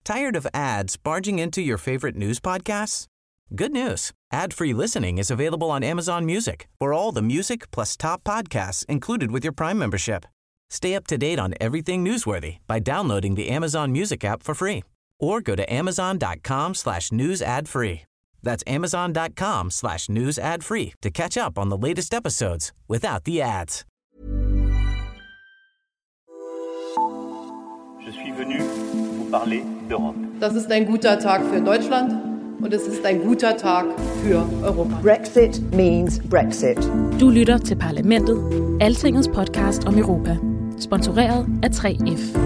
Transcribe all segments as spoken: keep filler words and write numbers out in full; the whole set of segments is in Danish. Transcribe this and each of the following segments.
Tired of ads barging into your favorite news podcasts? Good news. Ad-free listening is available on Amazon Music for all the music plus top podcasts included with your Prime membership. Stay up to date on everything newsworthy by downloading the Amazon Music app for free or go to amazon.com slash news ad free. That's amazon.com slash news ad free to catch up on the latest episodes without the ads. Je suis venu vous parler d'Europe. Das ist ein guter Tag für Deutschland und es ist ein guter Tag für Europa. Brexit means Brexit. Du lytter til Parlamentet, Altingets podcast om Europa. Sponsoreret af tre F.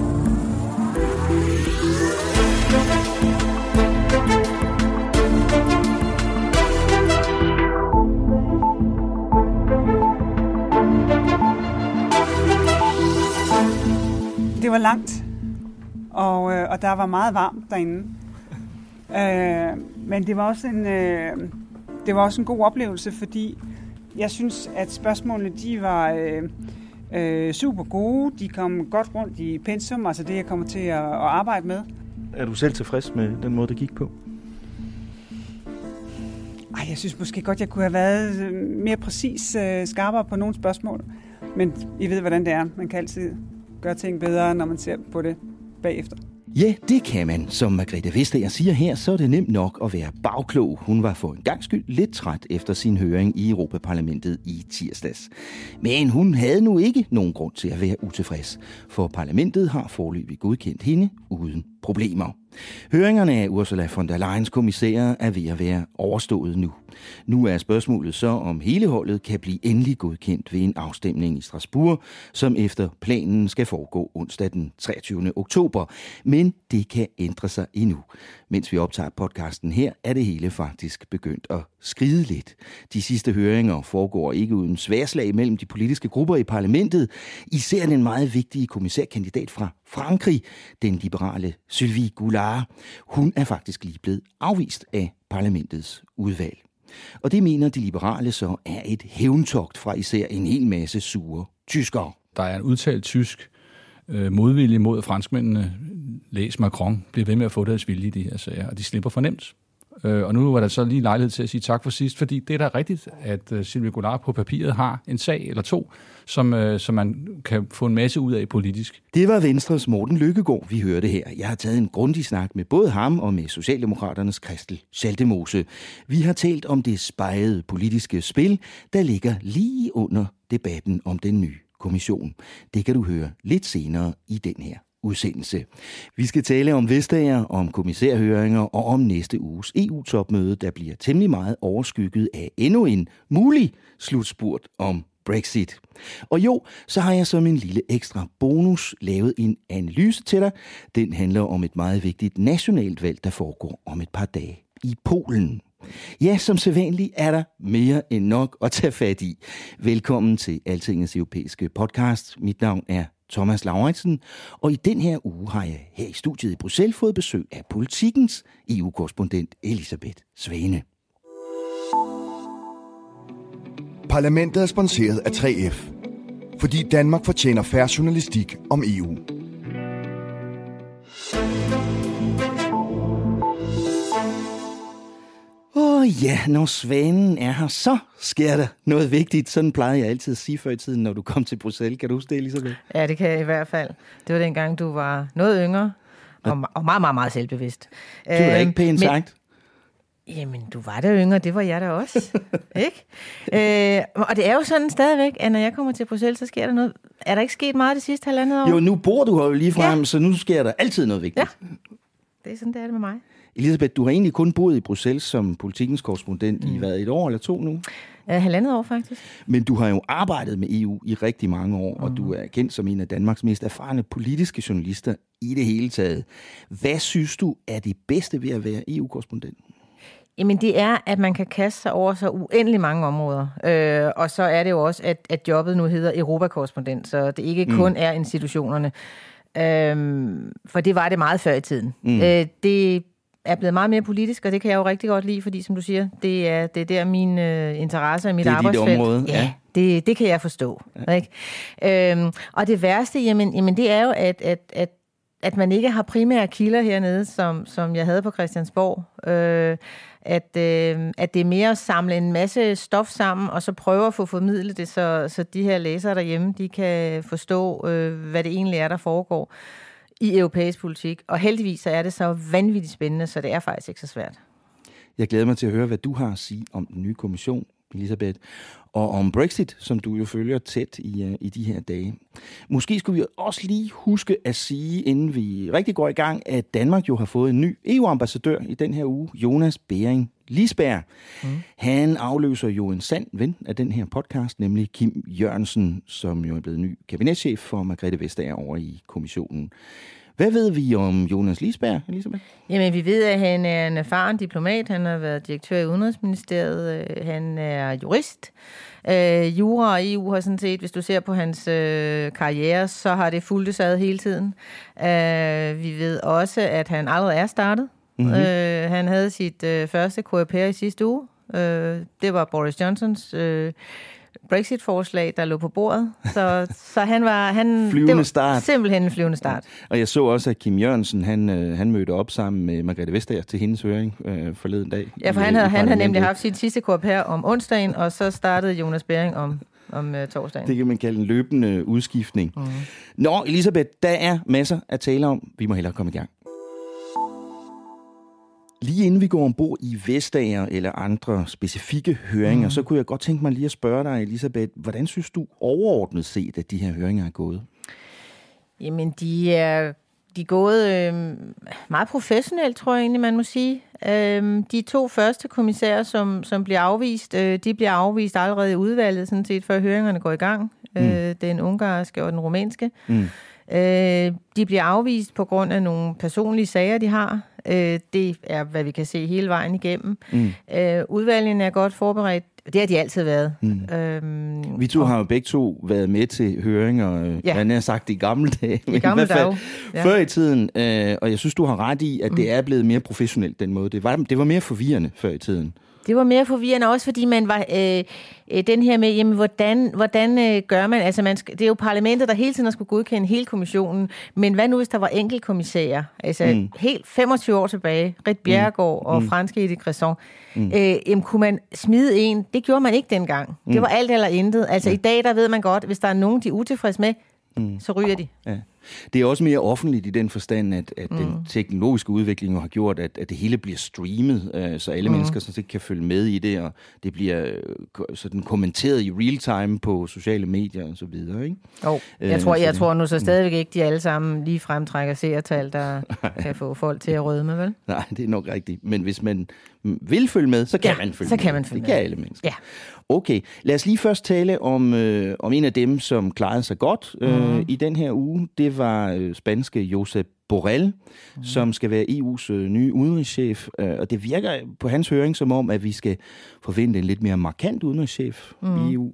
Det var langt, og, øh, og der var meget varmt derinde. Øh, men det var, også en, øh, det var også en god oplevelse, fordi jeg synes, at spørgsmålene de var øh, øh, super gode. De kom godt rundt i pensum, altså det, jeg kommer til at, at arbejde med. Er du selv tilfreds med den måde, det gik på? Ej, jeg synes måske godt, jeg kunne have været mere præcis øh, skarpere på nogle spørgsmål. Men I ved, hvordan det er. Man kan altid gøre ting bedre, når man ser på det bagefter. Ja, det kan man. Som Margrethe Vestager siger her, så er det nemt nok at være bagklog. Hun var for en gang skyld lidt træt efter sin høring i Europaparlamentet i tirsdags. Men hun havde nu ikke nogen grund til at være utilfreds, for parlamentet har foreløbig godkendt hende uden problemer. Høringerne af Ursula von der Leyens kommissærer er ved at være overstået nu. Nu er spørgsmålet så, om hele holdet kan blive endelig godkendt ved en afstemning i Strasbourg, som efter planen skal foregå onsdag den treogtyvende oktober. Men det kan ændre sig endnu. Mens vi optager podcasten her, er det hele faktisk begyndt at skride lidt. De sidste høringer foregår ikke uden sværslag mellem de politiske grupper i parlamentet. Især den meget vigtige kommissærkandidat fra Frankrig, den liberale Sylvie Goulard. Hun er faktisk lige blevet afvist af parlamentets udvalg. Og det mener de liberale så er et hævntogt fra især en hel masse sure tyskere. Der er en udtalt tysk øh, modvilje mod, at franskmændene, læs Macron, bliver ved med at få deres vilje i de her sager, og de slipper for nemt. Øh, og nu var der så lige lejlighed til at sige tak for sidst, fordi det er da rigtigt, at øh, Sylvie Goulard på papiret har en sag eller to, som, øh, som man kan få en masse ud af politisk. Det var Venstres Morten Løkkegaard, vi hørte her. Jeg har taget en grundig snak med både ham og med Socialdemokraternes Christel Schaldemose. Vi har talt om det spejede politiske spil, der ligger lige under debatten om den nye kommission. Det kan du høre lidt senere i den her udsendelse. Vi skal tale om Vestager, om kommissærhøringer og om næste uges E U-topmøde, der bliver temmelig meget overskygget af endnu en mulig slutspurt om Brexit. Og jo, så har jeg som en lille ekstra bonus lavet en analyse til dig. Den handler om et meget vigtigt nationalt valg, der foregår om et par dage i Polen. Ja, som sædvanligt er der mere end nok at tage fat i. Velkommen til Altingets europæiske podcast. Mit navn er Thomas Lauritsen, og i den her uge har jeg her i studiet i Bruxelles fået besøg af Politikens E U-korrespondent Elisabeth Svane. Parlamentet er sponsoreret af tre F, fordi Danmark fortjener fair journalistik om E U. Åh oh ja, når Svanen er her, så sker der noget vigtigt. Sådan plejede jeg altid at sige før i tiden, når du kom til Bruxelles. Kan du huske det, Elisabeth? Ja, det kan jeg i hvert fald. Det var dengang, du var noget yngre og, og meget, meget, meget selvbevidst. Du er da ikke pænt sagt. Jamen, du var da yngre, det var jeg da også. Ikke? Øh, og det er jo sådan stadigvæk, at når jeg kommer til Bruxelles, så sker der noget. Er der ikke sket meget det sidste halvandet år? Jo, nu bor du her jo lige frem, ja. Så nu sker der altid noget vigtigt. Ja, det er sådan, det er det med mig. Elisabeth, du har egentlig kun boet i Bruxelles som Politikens korrespondent mm. i hvad, et år eller to nu? Ja, halvandet år faktisk. Men du har jo arbejdet med E U i rigtig mange år, mm. og du er kendt som en af Danmarks mest erfarne politiske journalister i det hele taget. Hvad synes du er det bedste ved at være E U-korrespondent? Jamen det er, at man kan kaste sig over så uendelig mange områder. Øh, og så er det jo også, at, at jobbet nu hedder Europakorrespondent, så det ikke kun mm. er institutionerne. Øh, for det var det meget før i tiden. Mm. Øh, det er blevet meget mere politisk, og det kan jeg jo rigtig godt lide, fordi som du siger, det er, det er der min øh, interesse og mit arbejdsfelt. Det er dit område, ja. ja. Det, det kan jeg forstå. Ja. Ikke? Øhm, og det værste, jamen, jamen det er jo, at, at, at at man ikke har primære kilder hernede, som, som jeg havde på Christiansborg. Øh, at, øh, at det er mere at samle en masse stof sammen, og så prøve at få formidlet det, så, så de her læsere derhjemme, de kan forstå, øh, hvad det egentlig er, der foregår i europæisk politik. Og heldigvis så er det så vanvittigt spændende, så det er faktisk ikke så svært. Jeg glæder mig til at høre, hvad du har at sige om den nye kommission, Elisabeth, og om Brexit, som du jo følger tæt i, i de her dage. Måske skulle vi også lige huske at sige, inden vi rigtig går i gang, at Danmark jo har fået en ny E U-ambassadør i den her uge, Jonas Bering Lisberg. Mm. Han afløser jo en sand ven af den her podcast, nemlig Kim Jørgensen, som jo er blevet ny kabinetschef for Margrethe Vestager over i kommissionen. Hvad ved vi om Jonas Lisberg, Elisabeth? Jamen, vi ved, at han er en erfaren diplomat. Han har været direktør i Udenrigsministeriet. Han er jurist. Øh, jura og E U har sådan set, hvis du ser på hans øh, karriere, så har det fulgt ad hele tiden. Øh, vi ved også, at han allerede er startet. Mm-hmm. Øh, han havde sit øh, første K R i sidste uge. Øh, det var Boris Johnsons øh, Brexit-forslag, der lå på bordet. Så, så han var... Han, flyvende start. Simpelthen en flyvende start. Ja. Og jeg så også, at Kim Jørgensen, han, han mødte op sammen med Margrethe Vestager til hendes høring øh, forleden dag. Ja, for i, han havde, han havde nemlig haft sit sidste korp her om onsdagen, og så startede Jonas Bering om, om uh, torsdagen. Det kan man kalde en løbende udskiftning. Mm. Nå, Elisabeth, der er masser at tale om. Vi må hellere komme i gang. Lige inden vi går ombord i Vestager eller andre specifikke høringer, mm. så kunne jeg godt tænke mig lige at spørge dig, Elisabeth, hvordan synes du overordnet set, at de her høringer er gået? Jamen, de er, de er gået øh, meget professionelt, tror jeg egentlig, man må sige. Øh, de to første kommissærer, som, som bliver afvist, øh, de bliver afvist allerede i udvalget, sådan set, før høringerne går i gang. Mm. Øh, den ungarske og den rumænske. Mm. Øh, de bliver afvist på grund af nogle personlige sager, de har. Øh, det er, hvad vi kan se hele vejen igennem. Mm. Øh, udvalgene er godt forberedt. Det har de altid været. Mm. Øhm, vi to og... har jo begge to været med til høringer, ja. Man har sagt i gamle dage. I gamle dage. Ja. Før i tiden, øh, og jeg synes, du har ret i, at mm. det er blevet mere professionelt den måde. Det var, det var mere forvirrende før i tiden. Det var mere forvirrende, også fordi man var øh, den her med, jamen, hvordan, hvordan øh, gør man, altså man skal, det er jo parlamentet, der hele tiden skulle godkende hele kommissionen, men hvad nu, hvis der var enkeltkommissærer, altså mm. helt femogtyve år tilbage, Ritt Bjerregaard mm. og mm. franske Edith Cresson, mm. øh, jamen, kunne man smide en? Det gjorde man ikke dengang. Mm. Det var alt eller intet. Altså ja. I dag, der ved man godt, hvis der er nogen, de er utilfredse med, mm. så ryger de. Ja. Det er også mere offentligt i den forstand, at, at mm. den teknologiske udvikling har gjort, at, at det hele bliver streamet, øh, så alle mm. mennesker sådan set kan følge med i det, og det bliver øh, sådan kommenteret i real time på sociale medier og så videre, ikke? Oh, jeg øh, tror, jeg det, tror nu så stadigvæk ikke, de alle sammen lige fremtrækker seertal, der kan få folk til at rødme, vel? Nej, det er nok rigtigt. Men hvis man vil følge med, så kan ja, man følge så med. Kan man følge det med. kan alle mennesker. Ja. Okay, lad os lige først tale om, øh, om en af dem, som klarede sig godt øh, mm. i den her uge. Det var øh, spanske Josep Borrell, mm. som skal være E U's øh, nye udenrigschef. Øh, og det virker på hans høring som om, at vi skal forvente en lidt mere markant udenrigschef mm. i E U.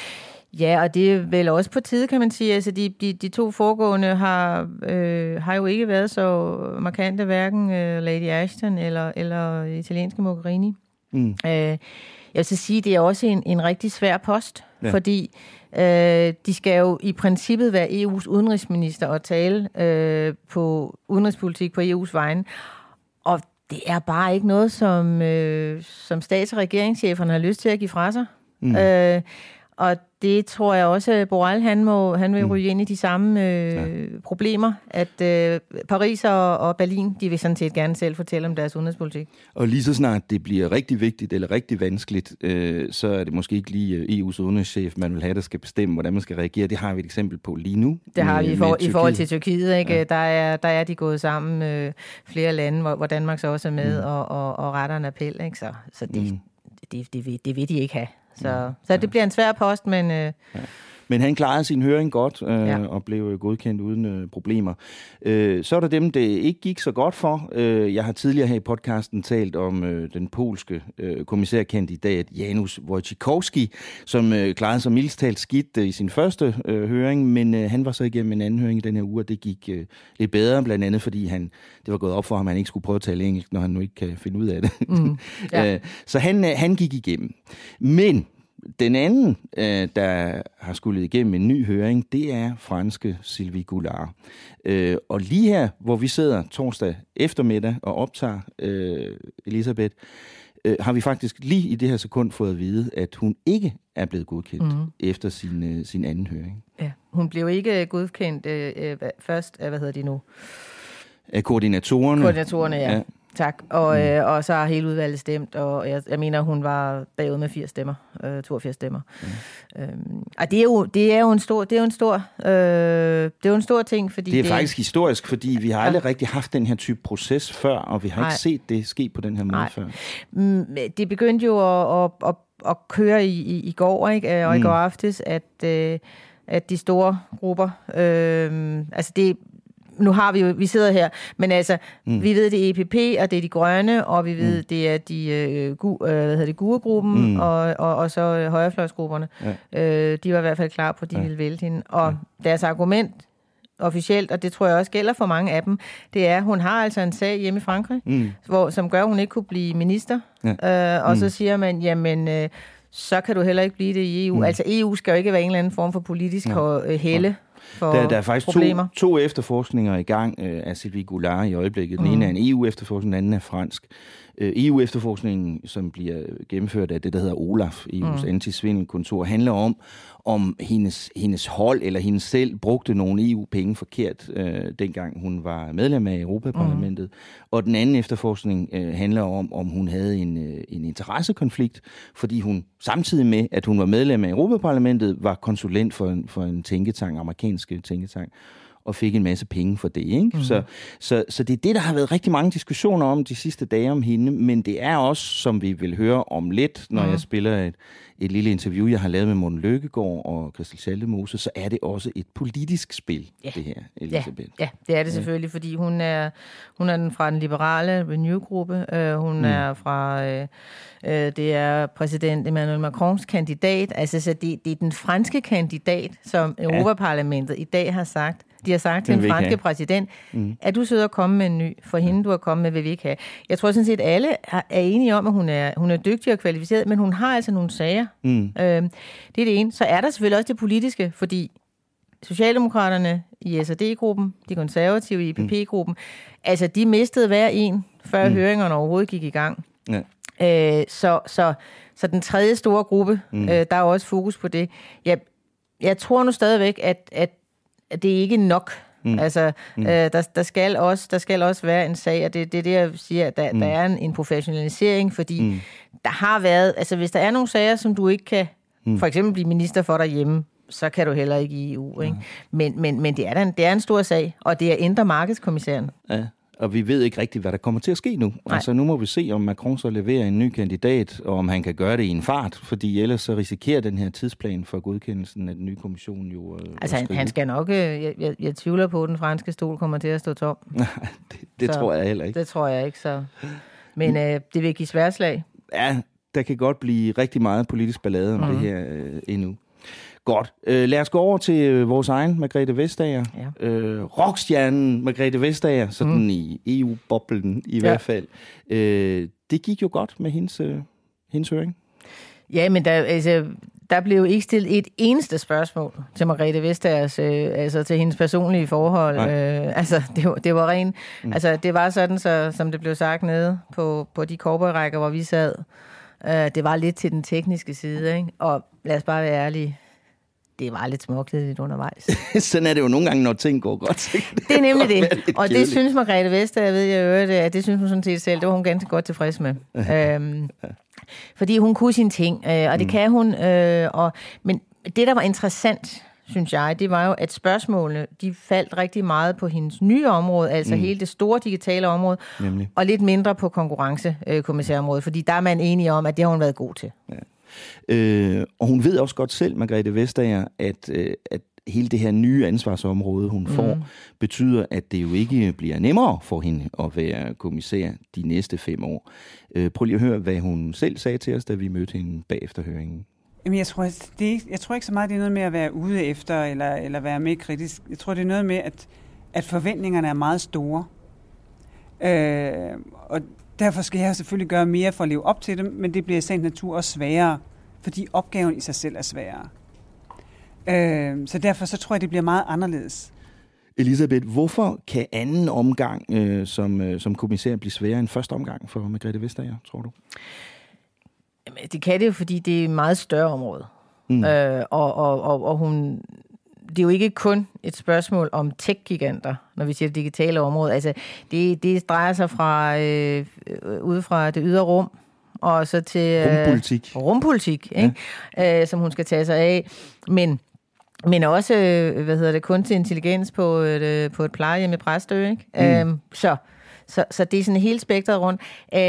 Ja, og det er vel også på tide, kan man sige. Altså, de, de, de to foregående har, øh, har jo ikke været så markante, hverken øh, Lady Ashton eller, eller italienske Mogherini. Mm. Øh, Jeg vil så sige, at det er også en, en rigtig svær post, ja. fordi øh, de skal jo i princippet være E U's udenrigsminister og tale øh, på udenrigspolitik på E U's vegne. Og det er bare ikke noget, som, øh, som stats- og regeringscheferne har lyst til at give fra sig. Mm. Øh, og det tror jeg også, at Borrell, han, må, han vil ryge ind i de samme øh, ja. problemer, at øh, Paris og, og Berlin, de vil sådan set gerne selv fortælle om deres udenrigspolitik. Og lige så snart det bliver rigtig vigtigt eller rigtig vanskeligt, øh, så er det måske ikke lige E U's udenrigschef, man vil have, der skal bestemme, hvordan man skal reagere. Det har vi et eksempel på lige nu. Det har vi i, for, i forhold til Tyrkiet. Ikke? Ja. Der, er, der er de gået sammen øh, flere lande, hvor, hvor Danmark så også er med mm. og, og, og retter en appel. Ikke? Så, så det, mm. det, det, det, vil, det vil de ikke have. Så, ja. så det bliver en svær post, men... Øh... Ja. Men han klarede sin høring godt øh, ja. og blev godkendt uden øh, problemer. Øh, så er der dem, det ikke gik så godt for. Øh, jeg har tidligere her i podcasten talt om øh, den polske øh, kommissærkandidat Janusz Wojciechowski, som øh, klarede sig mildest talt skidt øh, i sin første øh, høring, men øh, han var så igennem en anden høring i den her uge, og det gik øh, lidt bedre, blandt andet fordi han, det var gået op for ham, at han ikke skulle prøve at tale engelsk, når han nu ikke kan finde ud af det. Mm. Ja. øh, så han, øh, han gik igennem. Men Den anden, øh, der har skulle igennem en ny høring, det er franske Sylvie Goulard. Øh, og lige her, hvor vi sidder torsdag eftermiddag og optager øh, Elisabeth, øh, har vi faktisk lige i det her sekund fået at vide, at hun ikke er blevet godkendt mm. efter sin, øh, sin anden høring. Ja, hun blev ikke godkendt øh, øh, først af, hvad hedder de nu? Af koordinatorerne. Koordinatorerne, ja. ja. Tak. Og, mm. øh, og så har hele udvalget stemt, og jeg, jeg mener, hun var bagud med firs stemmer, øh, toogfirs stemmer. Mm. Øhm, og det er jo det er jo en stor det er jo en stor øh, det er jo en stor ting, fordi det er det, faktisk historisk, fordi vi har aldrig ja. rigtig haft den her type proces før, og vi har Nej. ikke set det ske på den her måde Nej. før. Mm, det begyndte jo at, at, at, at køre i, i, i går, ikke? Og mm. i går aftes, at øh, at de store grupper, øh, altså det nu har vi jo, vi sidder her, men altså, mm. vi ved, det er E P P, og det er de grønne, og vi ved, mm. det er de, øh, gu, øh, hvad hedder det, GUE-gruppen, mm. og, og, og så øh, højrefløjsgrupperne. Ja. Øh, de var i hvert fald klar på, at de ja. ville vælte hende. Og ja. deres argument officielt, og det tror jeg også gælder for mange af dem, det er, at hun har altså en sag hjemme i Frankrig, mm. hvor, som gør, at hun ikke kunne blive minister. Ja. Øh, og mm. så siger man, jamen, øh, så kan du heller ikke blive det i E U. Mm. Altså, E U skal jo ikke være en eller anden form for politisk ja. helle. Der, der er faktisk to, to efterforskninger i gang øh, af Sylvie Goulard i øjeblikket. Den mm. ene er en E U-efterforskning, den anden er fransk. Øh, E U-efterforskningen, som bliver gennemført af det, der hedder OLAF, E U's mm. antisvindelkontor, handler om, om hendes, hendes hold eller hendes selv brugte nogle E U-penge forkert, øh, dengang hun var medlem af Europaparlamentet. Mm. Og den anden efterforskning øh, handler om, om hun havde en, øh, en interessekonflikt, fordi hun samtidig med, at hun var medlem af Europaparlamentet, var konsulent for en, for en tænketank, amerikanske tænketank, og fik en masse penge for det. Ikke? Mm. Så, så, så det er det, der har været rigtig mange diskussioner om de sidste dage om hende, men det er også, som vi vil høre om lidt, når mm. jeg spiller et, et lille interview, jeg har lavet med Morten Løkkegaard og Christel Schaldemose, så er det også et politisk spil, ja. det her, Elisabeth. Ja, ja, det er det selvfølgelig, fordi hun er, hun er den fra den liberale Renew-gruppe, øh, hun mm. er fra, øh, øh, det er præsident Emmanuel Macrons kandidat, altså så det, det er den franske kandidat, som Europaparlamentet i dag har sagt, de har sagt til den franske have. præsident, mm. at du sidder og komme med en ny, for hende du har kommet med, vil vi ikke have. Jeg tror sådan set, at alle er enige om, at hun er, hun er dygtig og kvalificeret, men hun har altså nogle sager. Mm. Øhm, det er det ene. Så er der selvfølgelig også det politiske, fordi Socialdemokraterne i S og D-gruppen, de konservative i E P P-gruppen, mm. altså de mistede hver en, før mm. høringerne overhovedet gik i gang. Ja. Øh, så, så, så den tredje store gruppe, mm. øh, der er også fokus på det. Jeg, jeg tror nu stadigvæk, at, at at det er ikke nok. Mm. Altså, mm. øh, der, der, skal også, der skal også være en sag, og det, det er det, jeg siger, at der, mm. der er en, en professionalisering, fordi mm. der har været, altså hvis der er nogle sager, som du ikke kan, mm. for eksempel blive minister for derhjemme, så kan du heller ikke i E U. Ikke? Mm. Men, men, men det, er en, det er en stor sag, og det er indre markedskommissæren. Ja. Og vi ved ikke rigtigt, hvad der kommer til at ske nu. Nej. Altså nu må vi se, om Macron så leverer en ny kandidat, og om han kan gøre det i en fart, fordi ellers så risikerer den her tidsplan for godkendelsen af den nye kommission jo... Øh, altså han, han skal nok... Jeg, jeg, jeg tvivler på, at den franske stol kommer til at stå tom. Nej, det, det tror jeg heller ikke. Det tror jeg ikke, så... Men øh, det vil give sværslag. Ja, der kan godt blive rigtig meget politisk ballade om mm. det her øh, endnu. Godt. Øh, lad os gå over til øh, vores egen Margrethe Vestager. Ja. Øh, rockstjernen Margrethe Vestager, sådan mm. i E U-boblen i ja. hvert fald. Øh, det gik jo godt med hendes, øh, hendes høring. Ja, men der, altså, der blev ikke stillet et eneste spørgsmål til Margrethe Vestagers, øh, altså til hendes personlige forhold. Øh, altså, det var, det var rent. Mm. Altså, det var sådan, så, som det blev sagt nede på, på de cowboyrækker, hvor vi sad. Øh, det var lidt til den tekniske side, ikke? Og lad os bare være ærlige. Det var lidt småkedeligt undervejs. Sådan er det jo nogle gange, når ting går godt. Det, det er nemlig det. Og det synes Margrethe Vestager, ved jeg øvrigt, at det synes hun sådan set selv, det var hun ganske godt tilfreds med. øhm, fordi hun kunne sine ting, øh, og det mm. kan hun. Øh, og, men det, der var interessant, synes jeg, det var jo, at spørgsmålene, de faldt rigtig meget på hendes nye område, altså mm. hele det store digitale område, nemlig. Og lidt mindre på konkurrencekommissærområdet, fordi der er man enige om, at det har hun været god til. Ja. Øh, og hun ved også godt selv, Margrethe Vestager, at, øh, at hele det her nye ansvarsområde, hun får, mm. betyder, at det jo ikke bliver nemmere for hende at være kommissær de næste fem år. Øh, prøv lige at høre, hvad hun selv sagde til os, da vi mødte hende bagefter høringen. Jamen, jeg tror, det, jeg tror ikke så meget, det er noget med at være ude efter, eller, eller være mere kritisk. Jeg tror, det er noget med, at, at forventningerne er meget store. Øh, og derfor skal jeg selvfølgelig gøre mere for at leve op til dem, men det bliver i sagens natur også sværere, fordi opgaven i sig selv er sværere. Øh, så derfor så tror jeg, det bliver meget anderledes. Elisabeth, hvorfor kan anden omgang øh, som, øh, som kommissær blive sværere end første omgang for Margrethe Vestager, tror du? Jamen, det kan det jo, fordi det er et meget større område. Mm. Øh, og, og, og, og hun... Det er jo ikke kun et spørgsmål om tech-giganter, når vi siger det digitale område. Altså, det, det drejer sig fra øh, ude fra det ydre rum, og så til øh, rumpolitik, rumpolitik ikke? Ja. Øh, som hun skal tage sig af. Men, men også, hvad hedder det, kunstig intelligens på et, på et plejehjem i Præstø. Ikke? Mm. Øh, så, så, så det er sådan helt spektret rundt. Øh,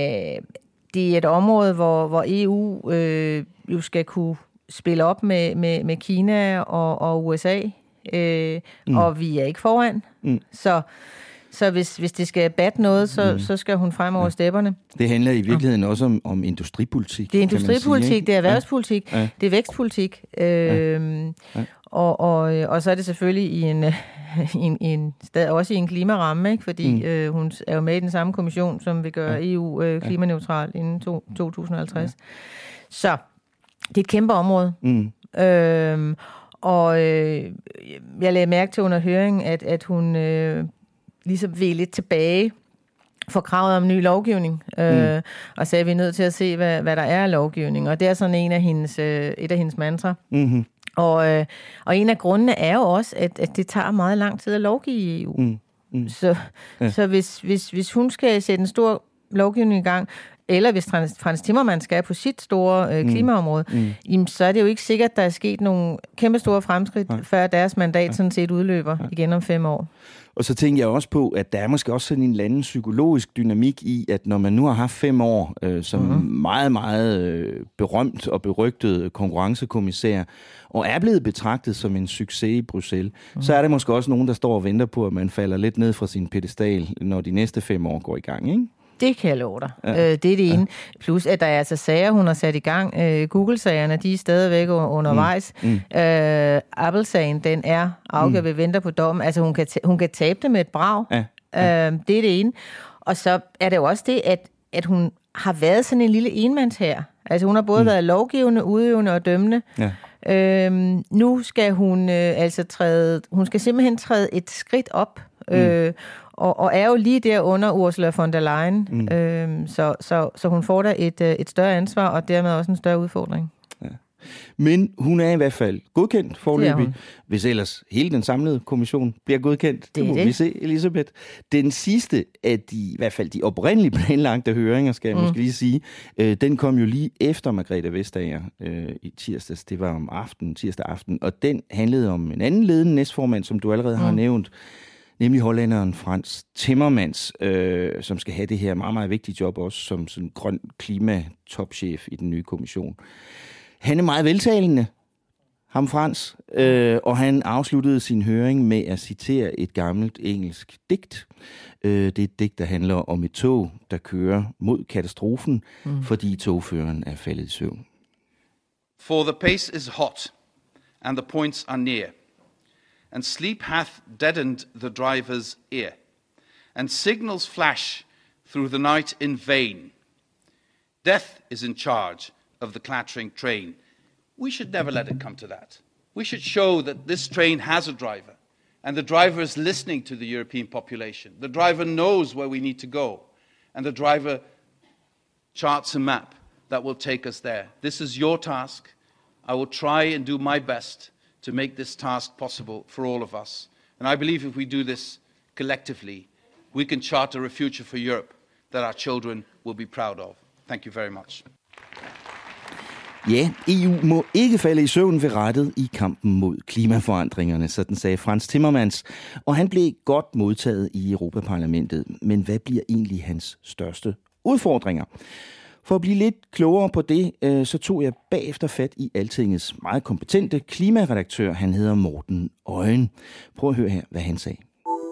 det er et område, hvor, hvor E U øh, jo skal kunne spille op med, med, med Kina og, og U S A, øh, mm. og vi er ikke foran. Mm. Så, så hvis, hvis det skal batte noget, så, mm. så skal hun frem over ja. stepperne. Det handler i virkeligheden ja. også om, om industripolitik. Det er industripolitik, sige, det er erhvervspolitik, ja. det er vækstpolitik. Øh, ja. Ja. Og, og, og så er det selvfølgelig i en, i en, i en også i en klimaramme, ikke? Fordi mm. øh, hun er jo med i den samme kommission, som vil gøre ja. E U øh, klimaneutral inden to, to tusind og halvtreds. Ja. Så det er et kæmpe område. Mm. Øhm, og øh, jeg lagde mærke til under høringen, at, at hun øh, ligesom vil lidt tilbage for kravet om ny lovgivning. Øh, mm. Og sagde, at vi er nødt til at se, hvad, hvad der er af lovgivning. Og det er sådan en af hendes, øh, et af hendes mantra. Mm-hmm. Og, øh, og en af grundene er jo også, at, at det tager meget lang tid at lovgive i E U. Mm. Mm. Så, ja. så hvis, hvis, hvis hun skal sætte en stor lovgivning i gang, eller hvis Frans Timmermans skal på sit store øh, klimaområde, mm. Mm. Jamen, så er det jo ikke sikkert, at der er sket nogle kæmpe store fremskridt, Nej. før deres mandat Nej. sådan set udløber Nej. igen om fem år. Og så tænker jeg også på, at der er måske også sådan en eller anden psykologisk dynamik i, at når man nu har haft fem år øh, som mm-hmm. meget, meget øh, berømt og berygtet konkurrencekommissær, og er blevet betragtet som en succes i Bruxelles, mm. så er der måske også nogen, der står og venter på, at man falder lidt ned fra sin pedestal, når de næste fem år går i gang, ikke? Det kan jeg love dig. Ja. Øh, det er det ene. Ja. Plus, at der er altså sager, hun har sat i gang. Øh, Google-sagerne, de er stadigvæk undervejs. Mm. Mm. Øh, Apple-sagen, den er afgjort, mm. vi venter på dommen. Altså, hun kan, t- hun kan tabe det med et brag. Ja. Ja. Øh, det er det ene. Og så er det jo også det, at, at hun har været sådan en lille enmandshær. Altså, hun har både mm. været lovgivende, udøvende og dømmende. Ja. Øhm, nu skal hun øh, altså træde, hun skal simpelthen træde et skridt op, mm. øh, og, og er jo lige der under Ursula von der Leyen, mm. øhm, så, så, så hun får da et, et større ansvar, og dermed også en større udfordring. Ja. Men hun er i hvert fald godkendt foreløbig, hvis ellers hele den samlede kommission bliver godkendt. Det, det må det. vi se, Elisabeth. Den sidste af de, i hvert fald de oprindeligt planlagte høringer, skal jeg mm. måske lige sige, øh, den kom jo lige efter Margrethe Vestager øh, i tirsdags. Det var om aftenen, tirsdag aften, og den handlede om en anden ledende næstformand, som du allerede mm. har nævnt, nemlig hollænderen Frans Timmermans, øh, som skal have det her meget, meget vigtige job også som sådan grøn klimatopchef i den nye kommission. Han er meget veltalende, ham Frans, øh, og han afsluttede sin høring med at citere et gammelt engelsk digt. Øh, det er et digt, der handler om et tog, der kører mod katastrofen, mm. fordi togføreren er faldet i søvn. For the pace is hot, and the points are near, and sleep hath deadened the driver's ear, and signals flash through the night in vain. Death is in charge of the clattering train. We should never let it come to that. We should show that this train has a driver, and the driver is listening to the European population. The driver knows where we need to go, and the driver charts a map that will take us there. This is your task. I will try and do my best to make this task possible for all of us. And I believe if we do this collectively, we can charter a future for Europe that our children will be proud of. Thank you very much. Ja, E U må ikke falde i søvn ved rattet i kampen mod klimaforandringerne, sådan sagde Frans Timmermans, og han blev godt modtaget i Europaparlamentet. Men hvad bliver egentlig hans største udfordringer? For at blive lidt klogere på det, så tog jeg bagefter fat i Altingets meget kompetente klimaredaktør. Han hedder Morten Øjen. Prøv at høre her, hvad han sagde.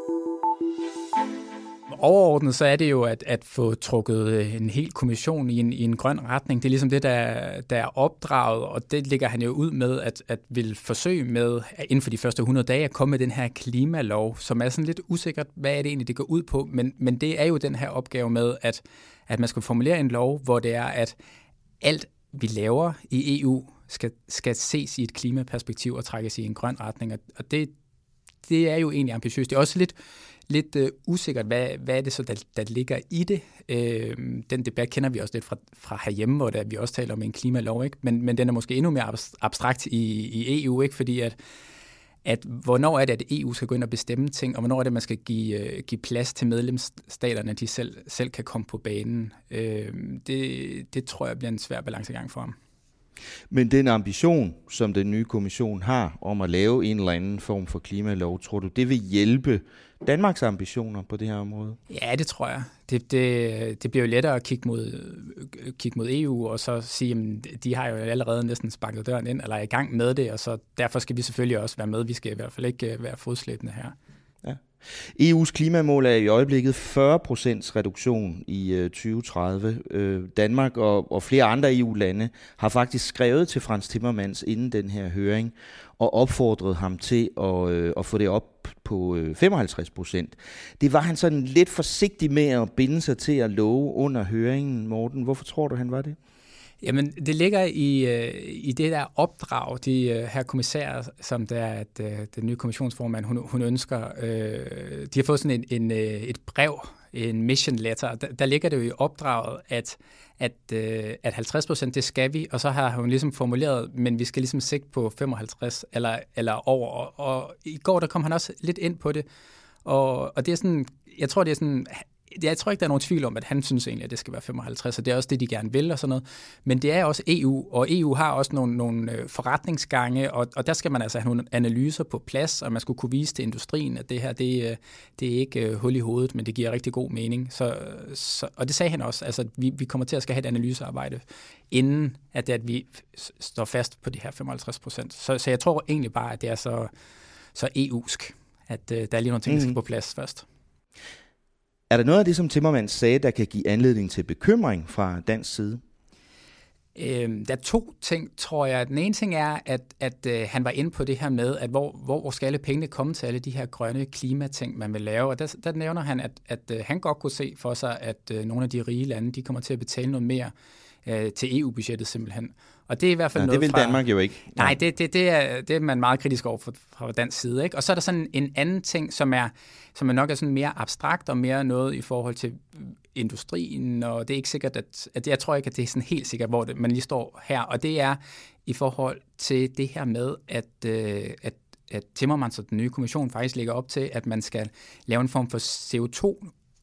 Overordnet så er det jo at, at få trukket en hel kommission i en, i en grøn retning. Det er ligesom det, der, der er opdraget, og det ligger han jo ud med at, at vil forsøge med, at inden for de første hundrede dage, at komme med den her klimalov, som er sådan lidt usikkert, hvad er det egentlig, det går ud på. Men, men det er jo den her opgave med, at, at man skal formulere en lov, hvor det er, at alt vi laver i E U, skal, skal ses i et klimaperspektiv og trækkes i en grøn retning. Og det, det er jo egentlig ambitiøst. Det er også lidt, lidt uh, usikkert, hvad, hvad er det så, der, der ligger i det. Øh, den debat kender vi også lidt fra, fra herhjemme, hvor der, vi også taler om en klimalov, ikke? Men, men den er måske endnu mere abstrakt i, i E U, ikke? Fordi at, at hvornår er det, at E U skal gå ind og bestemme ting, og hvornår er det, man skal give, uh, give plads til medlemsstaterne, at de selv, selv kan komme på banen. Øh, det, det tror jeg bliver en svær balancegang for ham. Men den ambition, som den nye kommission har om at lave en eller anden form for klimalov, tror du, det vil hjælpe Danmarks ambitioner på det her område? Ja, det tror jeg. Det, det, det bliver jo lettere at kigge mod, kigge mod E U og så sige, at de har jo allerede næsten sparket døren ind, eller er i gang med det, og så derfor skal vi selvfølgelig også være med. Vi skal i hvert fald ikke være fodslæbende her. Ja. E U's klimamål er i øjeblikket fyrre procent reduktion i tyve tredive. Danmark og, og flere andre E U-lande har faktisk skrevet til Frans Timmermans inden den her høring og opfordret ham til at, at få det op på femoghalvtreds procent. Det var han sådan lidt forsigtig med at binde sig til at love under høringen, Morten. Hvorfor tror du, han var det? Jamen, det ligger i, i det der opdrag, de her kommissærer, som der er at, den nye kommissionsformand, hun, hun ønsker. Øh, de har fået sådan en, en, et brev, en mission letter. Der, der ligger det jo i opdraget, at, at, at halvtreds procent, det skal vi, og så har hun ligesom formuleret, men vi skal ligesom sigte på femoghalvtreds eller, eller over. Og, og i går, der kom han også lidt ind på det, og, og det er sådan, jeg tror, det er sådan... Jeg tror ikke, der er nogen tvivl om, at han synes egentlig, at det skal være femoghalvtreds, og det er også det, de gerne vil og sådan noget. Men det er også E U, og E U har også nogle, nogle forretningsgange, og, og der skal man altså have nogle analyser på plads, og man skulle kunne vise til industrien, at det her, det, det er ikke hul i hovedet, men det giver rigtig god mening. Så, så, og det sagde han også, altså vi, vi kommer til at skal have et analysearbejde, inden at, det, at vi står fast på de her femoghalvtreds procent. Så, så jeg tror egentlig bare, at det er så, så E U'sk, at uh, der er lige nogle ting, der skal på plads først. Er der noget af det, som Timmermans sagde, der kan give anledning til bekymring fra dansk side? Øhm, der er to ting, tror jeg. Den ene ting er, at, at øh, han var inde på det her med, at hvor, hvor skal alle pengene komme til alle de her grønne klimating, man vil lave. Og der, der nævner han, at, at øh, han godt kunne se for sig, at øh, nogle af de rige lande, de kommer til at betale noget mere øh, til E U-budgettet simpelthen. Og det er i hvert fald ja, noget det vil fra, Danmark jo ikke. Ja. Nej, det, det, det, er, det er man meget kritisk over fra, fra dansk side, ikke? Og så er der sådan en anden ting, som er, som er nok er sådan mere abstrakt og mere noget i forhold til industrien, og det er ikke sikkert, at, at jeg tror ikke, at det er sådan helt sikkert, hvor det, man lige står her. Og det er i forhold til det her med, at, øh, at, at Timmermans og den nye kommission faktisk lægger op til, at man skal lave en form for C O to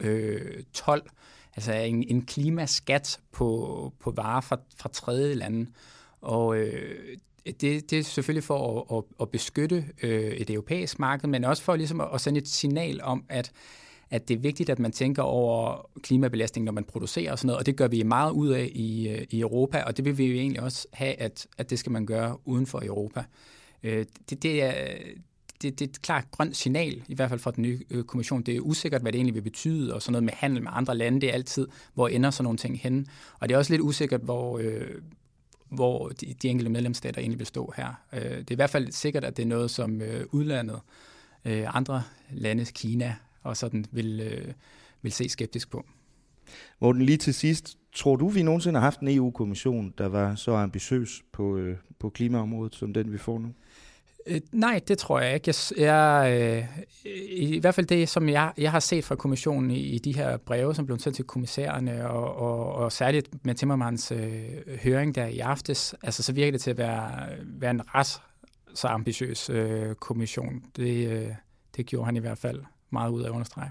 told, øh, altså en, en klimaskat på, på varer fra, fra tredje lande. Og øh, det, det er selvfølgelig for at, at, at beskytte øh, et europæisk marked, men også for ligesom at, at sende et signal om, at, at det er vigtigt, at man tænker over klimabelastning, når man producerer og sådan noget, og det gør vi meget ud af i, i Europa, og det vil vi jo egentlig også have, at, at det skal man gøre uden for Europa. Øh, det, det er... Det, det er et klart grønt signal, i hvert fald fra den nye øh, kommission. Det er usikkert, hvad det egentlig vil betyde, og sådan noget med handel med andre lande, det er altid, hvor ender sådan nogle ting henne. Og det er også lidt usikkert, hvor, øh, hvor de, de enkelte medlemsstater egentlig vil stå her. Øh, det er i hvert fald sikkert, at det er noget, som øh, udlandet, øh, andre lande, Kina og sådan, vil, øh, vil se skeptisk på. Morten, lige til sidst, tror du, vi nogensinde har haft en E U-kommission, der var så ambitiøs på, øh, på klimaområdet, som den vi får nu? Øh, nej, det tror jeg ikke. Jeg, jeg, øh, I hvert fald det, som jeg, jeg har set fra kommissionen i, i de her breve, som blev sendt til kommissærerne, og, og, og særligt med Timmermans øh, høring der i aftes, altså så virker det til at være, være en ret så ambitiøs øh, kommission. Det, øh, det gjorde han i hvert fald meget ud af at understrege.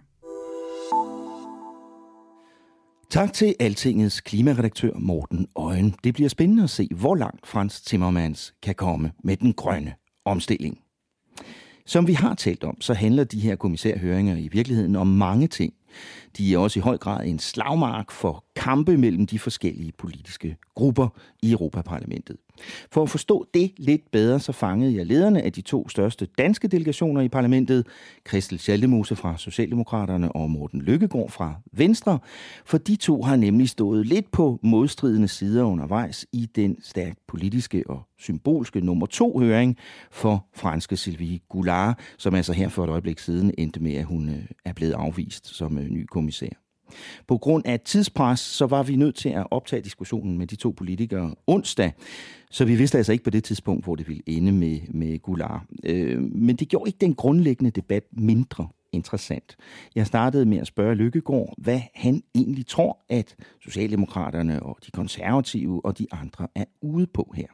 Tak til Altingets klimaredaktør Morten Øjen. Det bliver spændende at se, hvor langt Frans Timmermans kan komme med den grønne omstilling. Som vi har talt om, så handler de her kommissærhøringer i virkeligheden om mange ting. De er også i høj grad en slagmark for kampe mellem de forskellige politiske grupper i Europaparlamentet. For at forstå det lidt bedre, så fangede jeg lederne af de to største danske delegationer i parlamentet, Christel Schaldemose fra Socialdemokraterne og Morten Løkkegaard fra Venstre, for de to har nemlig stået lidt på modstridende sider undervejs i den stærkt politiske og symbolske nummer to høring for franske Sylvie Goulard, som altså her for et øjeblik siden endte med, at hun er blevet afvist som ny kommissær. På grund af tidspres, så var vi nødt til at optage diskussionen med de to politikere onsdag, så vi vidste altså ikke på det tidspunkt, hvor det ville ende med, med Goulart. Øh, men det gjorde ikke den grundlæggende debat mindre interessant. Jeg startede med at spørge Løkkegaard, hvad han egentlig tror, at Socialdemokraterne og de konservative og de andre er ude på her.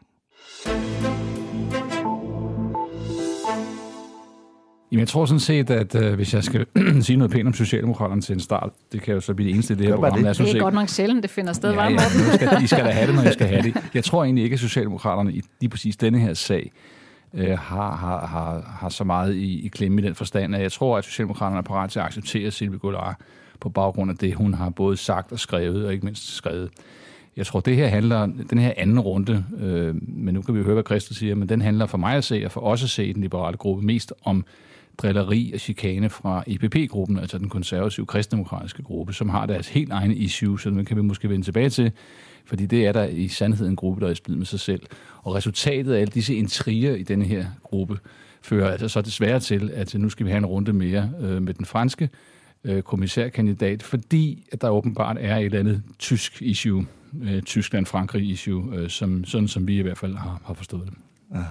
Jamen, jeg tror sådan set, at øh, hvis jeg skal sige noget pænt om Socialdemokraterne til en start, det kan jo så blive det eneste i det her program. Det, det er godt nok sjældent, det finder sted. Ja, ja, skal, I skal da have det, når I skal have det. Jeg tror egentlig ikke, at Socialdemokraterne i lige præcis denne her sag øh, har, har, har, har så meget i, i klemme i den forstand, at jeg tror, at Socialdemokraterne er parat til at acceptere Sylvie Goulart på baggrund af det, hun har både sagt og skrevet, og ikke mindst skrevet. Jeg tror, det her handler, den her anden runde, øh, men nu kan vi jo høre, hvad Christel siger, men den handler for mig at se, og for os at se i den liberale gruppe, mest om drilleri og chikane fra E P P-gruppen, altså den konservative kristendemokratiske gruppe, som har deres helt egne issues, så den kan vi måske vende tilbage til, fordi det er der i sandhed en gruppe, der er i splid med sig selv. Og resultatet af alle disse intriger i denne her gruppe fører altså så desværre til, at nu skal vi have en runde mere øh, med den franske øh, kommissærkandidat, fordi at der åbenbart er et eller andet tysk issue, øh, Tyskland-Frankrig-issue, øh, som, sådan som vi i hvert fald har, har forstået det. Aha.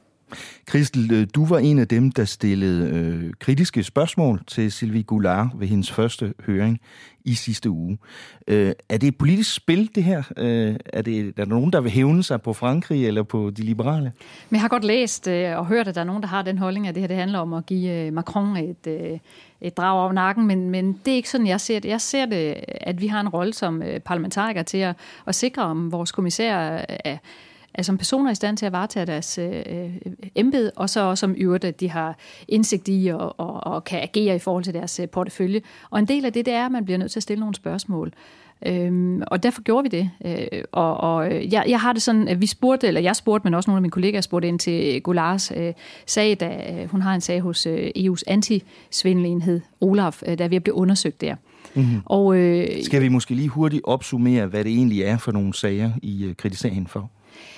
Christel, du var en af dem, der stillede øh, kritiske spørgsmål til Sylvie Goulart ved hendes første høring i sidste uge. Øh, er det et politisk spil, det her? Øh, er, det, er der nogen, der vil hævne sig på Frankrig eller på de liberale? Men jeg har godt læst øh, og hørt, at der er nogen, der har den holdning, at det her det handler om at give øh, Macron et, øh, et drag over nakken, men, men det er ikke sådan, jeg ser det. Jeg ser det, at vi har en rolle som øh, parlamentarikere til at, at sikre, om vores kommissærer er altså som personer i stand til at varetage deres øh, embede, og så også om øvrigt, at de har indsigt i og, og, og kan agere i forhold til deres øh, portefølje. Og en del af det, det er, at man bliver nødt til at stille nogle spørgsmål. Øhm, og derfor gjorde vi det. Øh, og og jeg, jeg har det sådan, at vi spurgte, eller jeg spurgte, men også nogle af mine kollegaer spurgte ind til Goularts øh, sag, da øh, hun har en sag hos øh, E U's antisvindelenhed, Olaf, øh, der er ved at blive undersøgt der. Mm-hmm. Og, øh, Skal vi måske lige hurtigt opsummere, hvad det egentlig er for nogle sager, I øh, kritiserer hende for?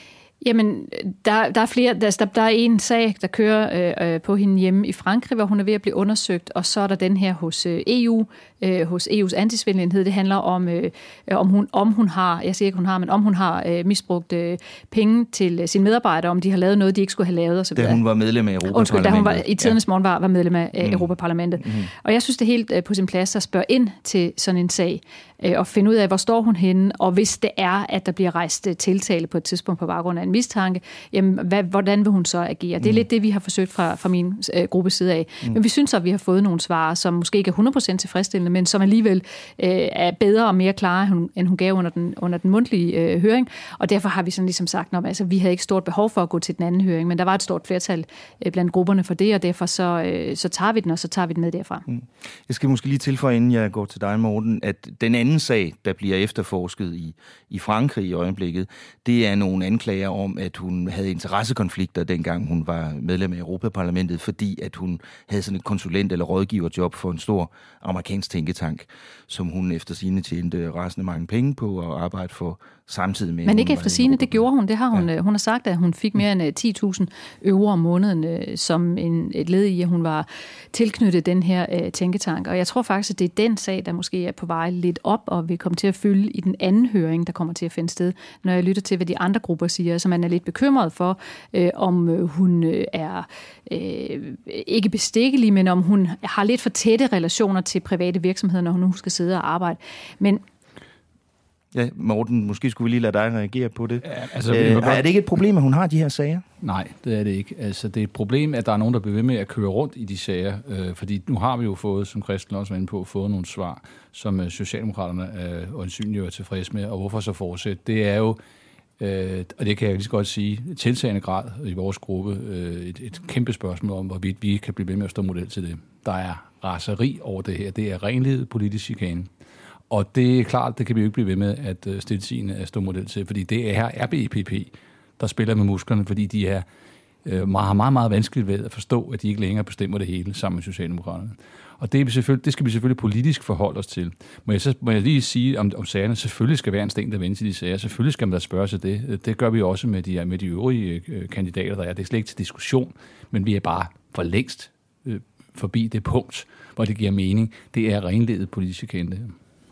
Jamen, der, der er flere. Der, der er en sag, der kører øh, på hende hjemme i Frankrig, hvor hun er ved at blive undersøgt, og så er der den her hos øh, E U, øh, hos E U's antisvindelenhed. Det handler om, øh, om, hun, om hun har, jeg siger ikke, hun har, men om hun har øh, misbrugt øh, penge til øh, sine medarbejdere, om de har lavet noget, de ikke skulle have lavet. Og så da hun var medlem af Europaparlamentet. Undskyld, da hun var, i tidernes ja. morgen var, var medlem af mm. Europaparlamentet. Mm. Og jeg synes, det er helt øh, på sin plads at spørge ind til sådan en sag, øh, og finde ud af, hvor står hun henne, og hvis det er, at der bliver rejst øh, tiltale på et tidspunkt på baggrund af en mistanke, jamen, hvad, hvordan vil hun så agere? Det er mm. lidt det, vi har forsøgt fra, fra min øh, gruppes side af. Mm. Men vi synes, at vi har fået nogle svar, som måske ikke er hundrede procent tilfredsstillende, men som alligevel øh, er bedre og mere klare, end hun, end hun gav under den, under den mundtlige øh, høring. Og derfor har vi sådan ligesom sagt, at altså, vi havde ikke stort behov for at gå til den anden høring, men der var et stort flertal øh, blandt grupperne for det, og derfor så, øh, så tager vi den, og så tager vi den med derfra. Mm. Jeg skal måske lige tilføje, inden jeg går til dig, Morten, at den anden sag, der bliver efterforsket i, i Frankrig i øjeblikket, det er nogle anklager om, at hun havde interessekonflikter, dengang hun var medlem af Europaparlamentet, fordi at hun havde sådan et konsulent- eller rådgiverjob for en stor amerikansk tænketank, som hun efter sigende tjente rasende mange penge på at arbejde for samtidig med. Men ikke efter sigende, det gjorde hun. Det har hun, ja. hun har sagt, at hun fik mere end ti tusind euro om måneden som en, et led i, at hun var tilknyttet den her uh, tænketank. Og jeg tror faktisk, at det er den sag, der måske er på vej lidt op og vil komme til at fylde i den anden høring, der kommer til at finde sted, når jeg lytter til, hvad de andre grupper siger. Så man er lidt bekymret for, øh, om øh, hun øh, er øh, ikke bestikkelig, men om hun har lidt for tætte relationer til private virksomheder, når hun nu skal sidde og arbejde. Men ja, Morten, måske skulle vi lige lade dig reagere på det. Ja, altså, øh, er det ikke et problem, at hun har de her sager? Nej, det er det ikke. Altså, det er et problem, at der er nogen, der bliver ved med at køre rundt i de sager, øh, fordi nu har vi jo fået, som Christel også var inde på, fået nogle svar, som øh, Socialdemokraterne øh, øjensynligt er tilfredse med, og hvorfor så fortsætte? Det er jo, øh, og det kan jeg lige så godt sige, tiltagende grad i vores gruppe, øh, et, et kæmpe spørgsmål om, hvorvidt vi kan blive ved med at stå model til det. Der er raseri over det her. Det er renlighed politisk chikane. Og det er klart, det kan vi jo ikke blive ved med at stiltiende at stå model til, fordi det er her R B E P P, der spiller med musklerne, fordi de er øh, meget, meget, meget vanskeligt ved at forstå, at de ikke længere bestemmer det hele sammen med Socialdemokraterne. Og det, er vi selvfølgelig, det skal vi selvfølgelig politisk forholde os til. Må jeg, så, må jeg lige sige om, om sagerne, selvfølgelig skal være en sten, der vender til de sager. Selvfølgelig skal man da spørge sig det. Det gør vi også med de, med de øvrige øh, kandidater, der er. Det er slet ikke til diskussion, men vi er bare for længst øh, forbi det punkt, hvor det giver mening. Det er renledet politisk chikane.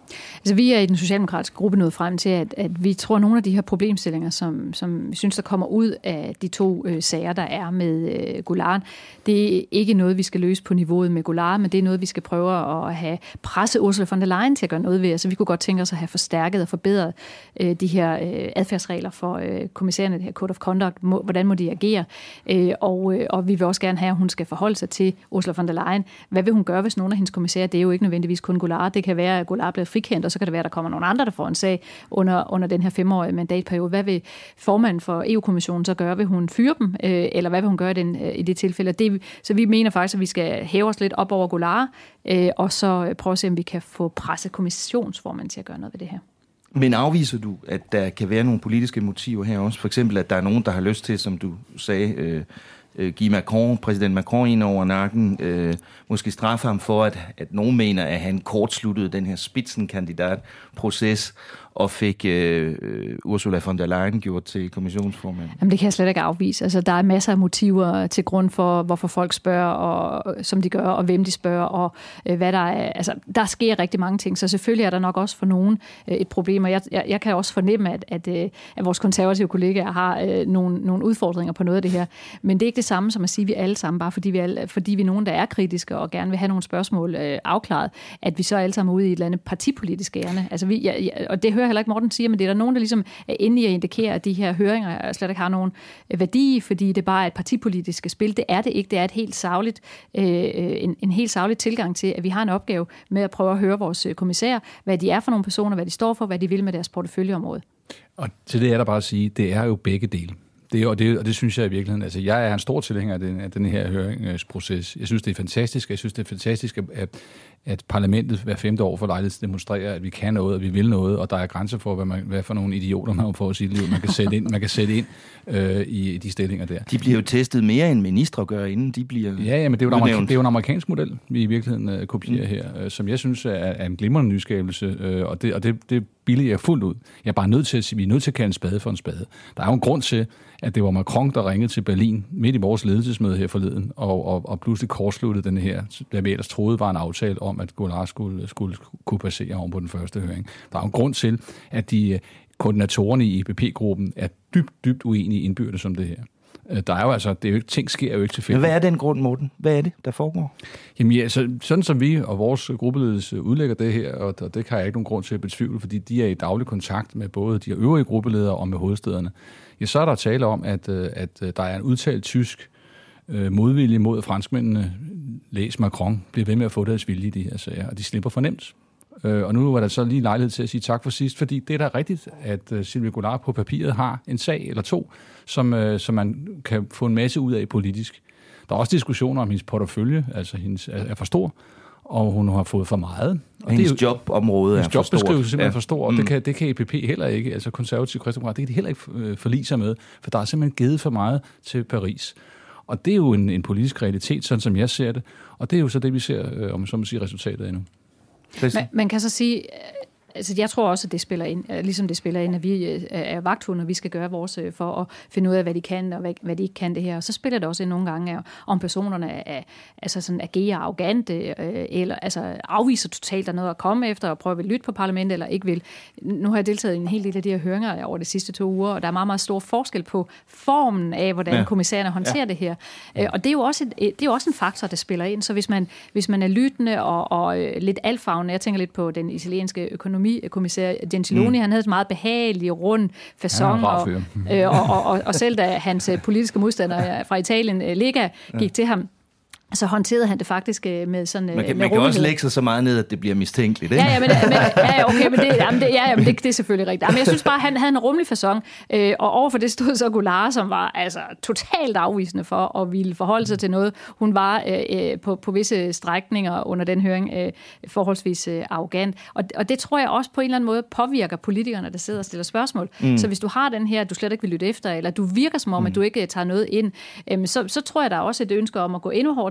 Altså, vi er i den socialdemokratiske gruppe nået frem til, at, at vi tror, at nogle af de her problemstillinger, som, som vi synes, der kommer ud af de to øh, sager, der er med øh, Goulart, det er ikke noget, vi skal løse på niveauet med Goulart, men det er noget, vi skal prøve at have presse Ursula von der Leyen til at gøre noget ved. Altså, vi kunne godt tænke os at have forstærket og forbedret øh, de her øh, adfærdsregler for øh, kommissærerne, det her Code of Conduct, må, hvordan må de agere, øh, og, øh, og vi vil også gerne have, at hun skal forholde sig til Ursula von der Leyen. Hvad vil hun gøre, hvis nogle af hendes kommissærer, det er jo ikke nødvendigvis kun Goulart, det kan være, at Goulart bliver frikendt, og så kan det være, at der kommer nogle andre, der får en sag under, under den her femårige mandatperiode. Hvad vil formanden for E U-kommissionen så gøre? Vil hun fyre dem, øh, eller hvad vil hun gøre i, den, øh, i det tilfælde? Det, så vi mener faktisk, at vi skal hæve os lidt op over Goulart, øh, og så prøve at se, om vi kan få presset kommissionsformanden til at gøre noget ved det her. Men afviser du, at der kan være nogle politiske motiver her også? For eksempel, at der er nogen, der har lyst til, som du sagde, øh, øh, give Macron, præsident Macron ind over nakken, øh, måske straffe ham for, at, at nogen mener, at han kortsluttede den her spidsenkandidat-proces og fik øh, Ursula von der Leyen gjort til kommissionsformand. Jamen, det kan jeg slet ikke afvise. Altså, der er masser af motiver til grund for, hvorfor folk spørger, og, som de gør, og hvem de spørger, og øh, hvad der er. Altså, der sker rigtig mange ting, så selvfølgelig er der nok også for nogen øh, et problem, og jeg, jeg, jeg kan også fornemme, at, at, øh, at vores konservative kollegaer har øh, nogle, nogle udfordringer på noget af det her. Men det er ikke det samme som at sige, at vi alle sammen, bare fordi vi, alle, fordi vi er nogen, der er kritiske og gerne vil have nogle spørgsmål øh, afklaret, at vi så alle sammen er ude i et eller andet partipolitisk ærne. Altså, vi, ja, ja, og det hører heller ikke Morten siger, men det er der nogen, der ligesom er inde i at indikere, at de her høringer slet ikke har nogen værdi, fordi det bare er et partipolitisk spil. Det er det ikke. Det er et helt sagligt, øh, en, en helt saglig tilgang til, at vi har en opgave med at prøve at høre vores kommissærer, hvad de er for nogle personer, hvad de står for, hvad de vil med deres porteføljeområde. Og til det er der bare at sige, det er jo begge dele. Det, og, det, og det synes jeg i virkeligheden, altså jeg er en stor tilhænger af den, af den her høringsproces. Jeg synes, det er fantastisk. Jeg synes, det er fantastisk, at, at parlamentet hver femte år får lejlighed til at demonstrere, at vi kan noget, og vi vil noget, og der er grænser for, hvad, man, hvad for nogle idioter man får sit liv, man kan sætte ind, man kan sætte ind øh, i, i de stillinger der. De bliver jo testet mere, end ministre gør, inden de bliver Ja, ja men det er, jo en det er jo en amerikansk model, vi i virkeligheden uh, kopierer mm. her, uh, som jeg synes er, er en glimrende nyskabelse, uh, og det, og det, det billiger jeg fuldt ud. Jeg er bare nødt til at sige, vi er nødt til at kalde en spade for en spade. Der er jo en grund til, at det var Macron, der ringede til Berlin midt i vores ledelsesmøde her forleden, og, og, og pludselig kortsluttede den her, hvad vi ellers troede var en aftale om, at Goulart skulle, skulle kunne passere oven på den første høring. Der er jo en grund til, at de koordinatorerne i E P P-gruppen er dybt, dybt uenige indbyrdes om det her. Der er jo altså, det er jo ikke, ting sker jo ikke tilfældigt. Men hvad er den grund, Morten? Hvad er det, der foregår? Jamen ja, så, sådan som vi og vores gruppeledelse udlægger det her, og, og det har jeg ikke nogen grund til at betvivle, fordi de er i daglig kontakt med både de øvrige gruppeledere og med hovedstederne. Ja, så er der tale om, at, at der er en udtalt tysk øh, modvilje mod, at franskmændene, læs Macron, bliver ved med at få deres vilje i de her sager, og de slipper for nemt. Og nu var der så lige lejlighed til at sige tak for sidst, fordi det er da rigtigt, at Sylvie Goulart på papiret har en sag eller to, som, som man kan få en masse ud af politisk. Der er også diskussioner om hendes portefølje, altså hendes er for stor, og hun har fået for meget. Og hendes det er jo, jobområde er for stort. Hendes jobbeskrivelse er simpelthen ja. for stor, og mm. det kan, det kan E P P heller ikke, altså konservative kristendemokrater, det kan de heller ikke øh, forlige sig med, for der er simpelthen givet for meget til Paris. Og det er jo en, en politisk realitet, sådan som jeg ser det, og det er jo så det, vi ser, øh, om så må sige, resultatet af nu. Man, man kan så sige, altså jeg tror også, at det spiller ind, ligesom det spiller ind, at vi er vagthunde, og vi skal gøre vores for at finde ud af, hvad de kan, og hvad, hvad de ikke kan det her. Og så spiller det også ind nogle gange, om personerne er, altså sådan agerer arrogante, eller altså afviser totalt, der noget at komme efter, og prøver at lytte på parlamentet, eller ikke vil. Nu har jeg deltaget i en hel del af de her høringer over de sidste to uger, og der er meget, meget stor forskel på formen af, hvordan ja. kommissærerne håndterer ja. det her. Og det er jo også, et, det er jo også en faktor, der spiller ind. Så hvis man, hvis man er lyttende og, og lidt alfavnende, jeg tænker lidt på den italienske økonomi, kommissær Gentiloni, mm. han havde et meget behagelig, rund facon, ja, og, øh, og, og, og, og selv da hans politiske modstandere fra Italien, Lega, gik ja. til ham, så håndterede han det faktisk med sådan Man kan, med man kan også lægge sig så meget ned, at det bliver mistænkeligt, ikke? Ja, ja, men, men, ja, okay, men, det, jamen, det, ja, jamen, det, det er selvfølgelig rigtigt. Men jeg synes bare, at han havde en rummelig facon, øh, og overfor det stod så Goulart, som var altså totalt afvisende for at ville forholde sig til noget. Hun var øh, på, på visse strækninger under den høring øh, forholdsvis øh, arrogant. Og, og det tror jeg også på en eller anden måde påvirker politikerne, der sidder og stiller spørgsmål. Mm. Så hvis du har den her, du slet ikke vil lytte efter, eller du virker som om, mm. at du ikke tager noget ind, øh, så, så tror jeg, der er også et ønske om at gå endnu hårdere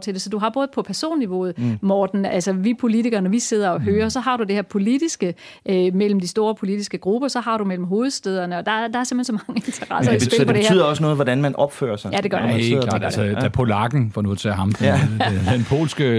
til det. Så du har både på personniveauet, mm. Morten, altså vi politikere, når vi sidder og hører, mm. så har du det her politiske øh, mellem de store politiske grupper, så har du mellem hovedstederne, og der, der er simpelthen så mange interesser i spil på det her. Så det betyder også noget, hvordan man opfører sig? Ja, det gør det. Ja, helt klart. Altså, ja. Da polakken, for nu at tage ham, den, ja. den polske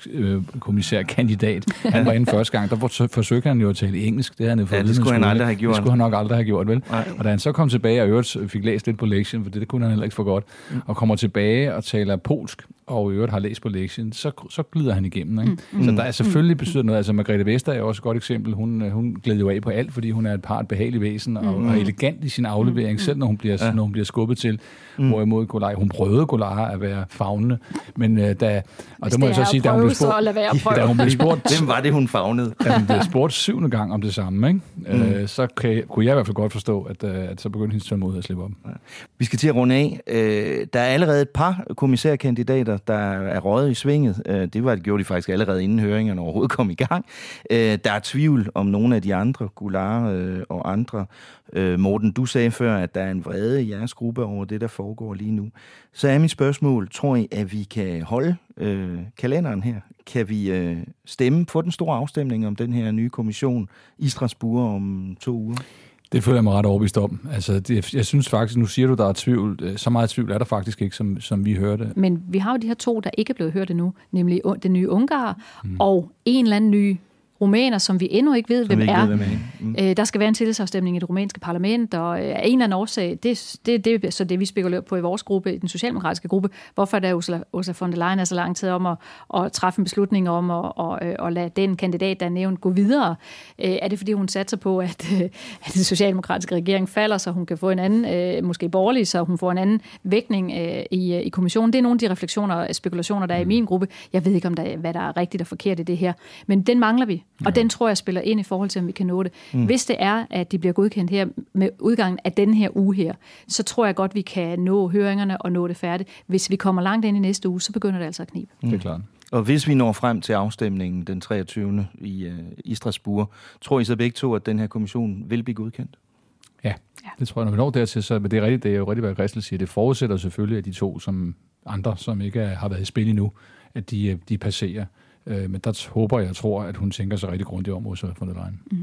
landbrugskommissærkandidat, han var inde første gang, der forsøgte han jo at tale engelsk. Det, han ja, det skulle han aldrig have gjort. Det skulle han nok aldrig have gjort, vel? Nej. Og da han så kom tilbage og øvrigt fik læst lidt på lektien, for det, det kunne han heller ikke for godt, mm. og kommer tilbage og taler polsk, og i øvrigt har læst på lektien, så, så glider han igennem. Ikke? Mm. Så der er selvfølgelig betyder noget. Altså Margrethe Vestager er også et godt eksempel. Hun, hun glider jo af på alt, fordi hun er et part behageligt væsen, og, mm. og elegant i sin aflevering, mm. selv når hun bliver, ja. når hun bliver skubbet til. Mm. Hvorimod Goulart, hun prøvede Goulart at være favnende, men uh, da, og der må jeg så sige, da hun blev spurgt, da hun blev spurgt, hvem var det, hun favnede? Da hun blev spurgt syvende gang om det samme, ikke? Mm. Uh, så kan, kunne jeg i hvert fald godt forstå, at, uh, at så begyndte hendes tålmodighed at slippe op. Ja. Vi skal til at runde af. Uh, der er allerede et par kommissærkandidater, der er røget i svinget. Uh, det var det gjorde de faktisk allerede inden høringerne overhovedet kom i gang. Uh, der er tvivl om nogle af de andre, Goulart uh, og andre. Uh, Morten, du sagde før, at der er en vrede i jeres gruppe over det, der foregår lige nu. Så er mit spørgsmål, tror I, at vi kan holde øh, kalenderen her? Kan vi øh, stemme på den store afstemning om den her nye kommission i Strasbourg om to uger? Det føler jeg mig ret overbevist om. Altså, det, jeg synes faktisk, nu siger du, der er tvivl. Så meget tvivl er der faktisk ikke, som, som vi hørte. Men vi har jo de her to, der ikke er blevet hørt endnu, nemlig den nye ungar mm. og en eller anden ny rumæner, som vi endnu ikke ved, hvem ikke er. Ved, hvem er. Mm. Der skal være en tillidsafstemning i det rumænske parlament, og af en eller anden årsag, det, det, det er så det, vi spekulerer på i vores gruppe, i den socialdemokratiske gruppe, hvorfor der Ursula, Ursula von der Leyen er så lang tid om at, at træffe en beslutning om at, at, at lade den kandidat, der er nævnt, gå videre. Er det, fordi hun satser på, at, at den socialdemokratiske regering falder, så hun kan få en anden, måske borgerlig, så hun får en anden vægtning i, i kommissionen? Det er nogle af de refleksioner og spekulationer, der er i min gruppe. Jeg ved ikke, om der, hvad der er rigtigt og forkert i det her, men den mangler vi. Og ja. Den tror jeg spiller ind i forhold til, om vi kan nå det. Mm. Hvis det er, at de bliver godkendt her med udgangen af den her uge her, så tror jeg godt, vi kan nå høringerne og nå det færdigt. Hvis vi kommer langt ind i næste uge, så begynder det altså at knibe. Mm. Det er klart. Og hvis vi når frem til afstemningen den treogtyvende i, uh, i Strasbourg, tror I så begge to, at den her kommission vil blive godkendt? Ja, ja. Det tror jeg, når vi når dertil, så men det er rigtigt, det er jo rigtigt, hvad Christel siger. Det forudsætter selvfølgelig, at de to som andre, som ikke har været i spil endnu, at de, de passerer. Men der håber jeg og tror, at hun tænker sig rigtig grundigt om Ursula von der Leyen. Mm.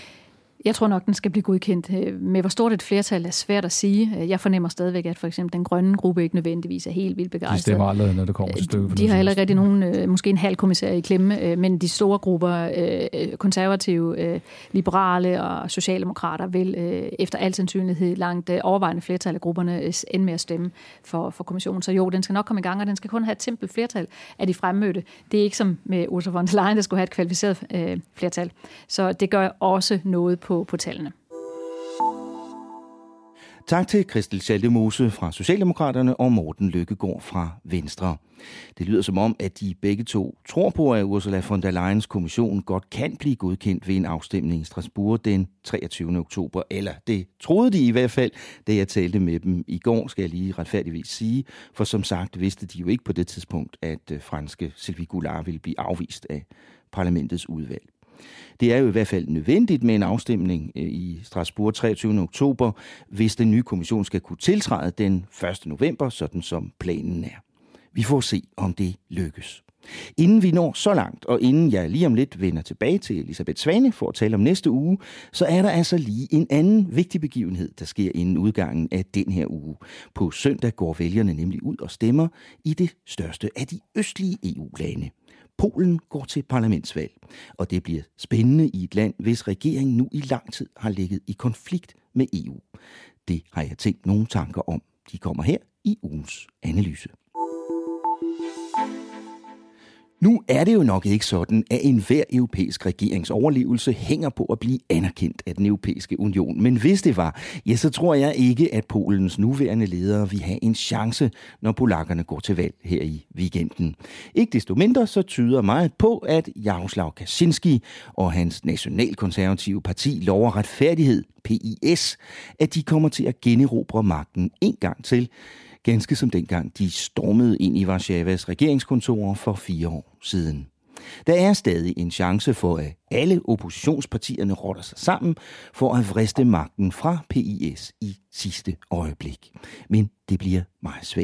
Jeg tror nok, den skal blive godkendt. Med hvor stort et flertal er svært at sige. Jeg fornemmer stadigvæk, at for eksempel den grønne gruppe ikke nødvendigvis er helt vildt begejstret. De stemmer aldrig, når det kommer til stykket. De har heller ikke rigtig nogen, måske en halv kommissær i klemme, men de store grupper, konservative, liberale og socialdemokrater, vil efter al sandsynlighed langt overvejende flertal af grupperne ende med at stemme for, for kommissionen. Så jo, den skal nok komme i gang, og den skal kun have et simpelt flertal af de fremmødte. Det er ikke som med Ursula von der Leyen, der skulle have et kvalificeret øh, flertal. Så det gør også noget på På, på tallene. Tak til Christel Schaldemose fra Socialdemokraterne og Morten Løkkegaard fra Venstre. Det lyder som om, at de begge to tror på, at Ursula von der Leyens kommission godt kan blive godkendt ved en afstemning i Strasbourg den treogtyvende oktober. Eller det troede de i hvert fald, da jeg talte med dem i går, skal jeg lige retfærdigvis sige. For som sagt vidste de jo ikke på det tidspunkt, at franske Sylvie Goulart ville blive afvist af parlamentets udvalg. Det er jo i hvert fald nødvendigt med en afstemning i Strasbourg treogtyvende oktober, hvis den nye kommission skal kunne tiltræde den første november, sådan som planen er. Vi får se, om det lykkes. Inden vi når så langt, og inden jeg lige om lidt vender tilbage til Elisabeth Svane for at tale om næste uge, så er der altså lige en anden vigtig begivenhed, der sker inden udgangen af den her uge. På søndag går vælgerne nemlig ud og stemmer i det største af de østlige E U-lande. Polen går til parlamentsvalg, og det bliver spændende i et land, hvis regeringen nu i lang tid har ligget i konflikt med E U. Det har jeg tænkt nogle tanker om. De kommer her i ugens analyse. Nu er det jo nok ikke sådan, at enhver europæisk regerings overlevelse hænger på at blive anerkendt af den europæiske union. Men hvis det var, ja, så tror jeg ikke, at Polens nuværende ledere vil have en chance, når polakkerne går til valg her i weekenden. Ikke desto mindre så tyder meget på, at Jarosław Kaczynski og hans nationalkonservative parti Lov og Retfærdighed, P I S, at de kommer til at generobre magten en gang til, ganske som dengang de stormede ind i Warszawas regeringskontorer for fire år siden. Der er stadig en chance for, at alle oppositionspartierne rotter sig sammen for at vriste magten fra P I S i sidste øjeblik. Men det bliver meget svært.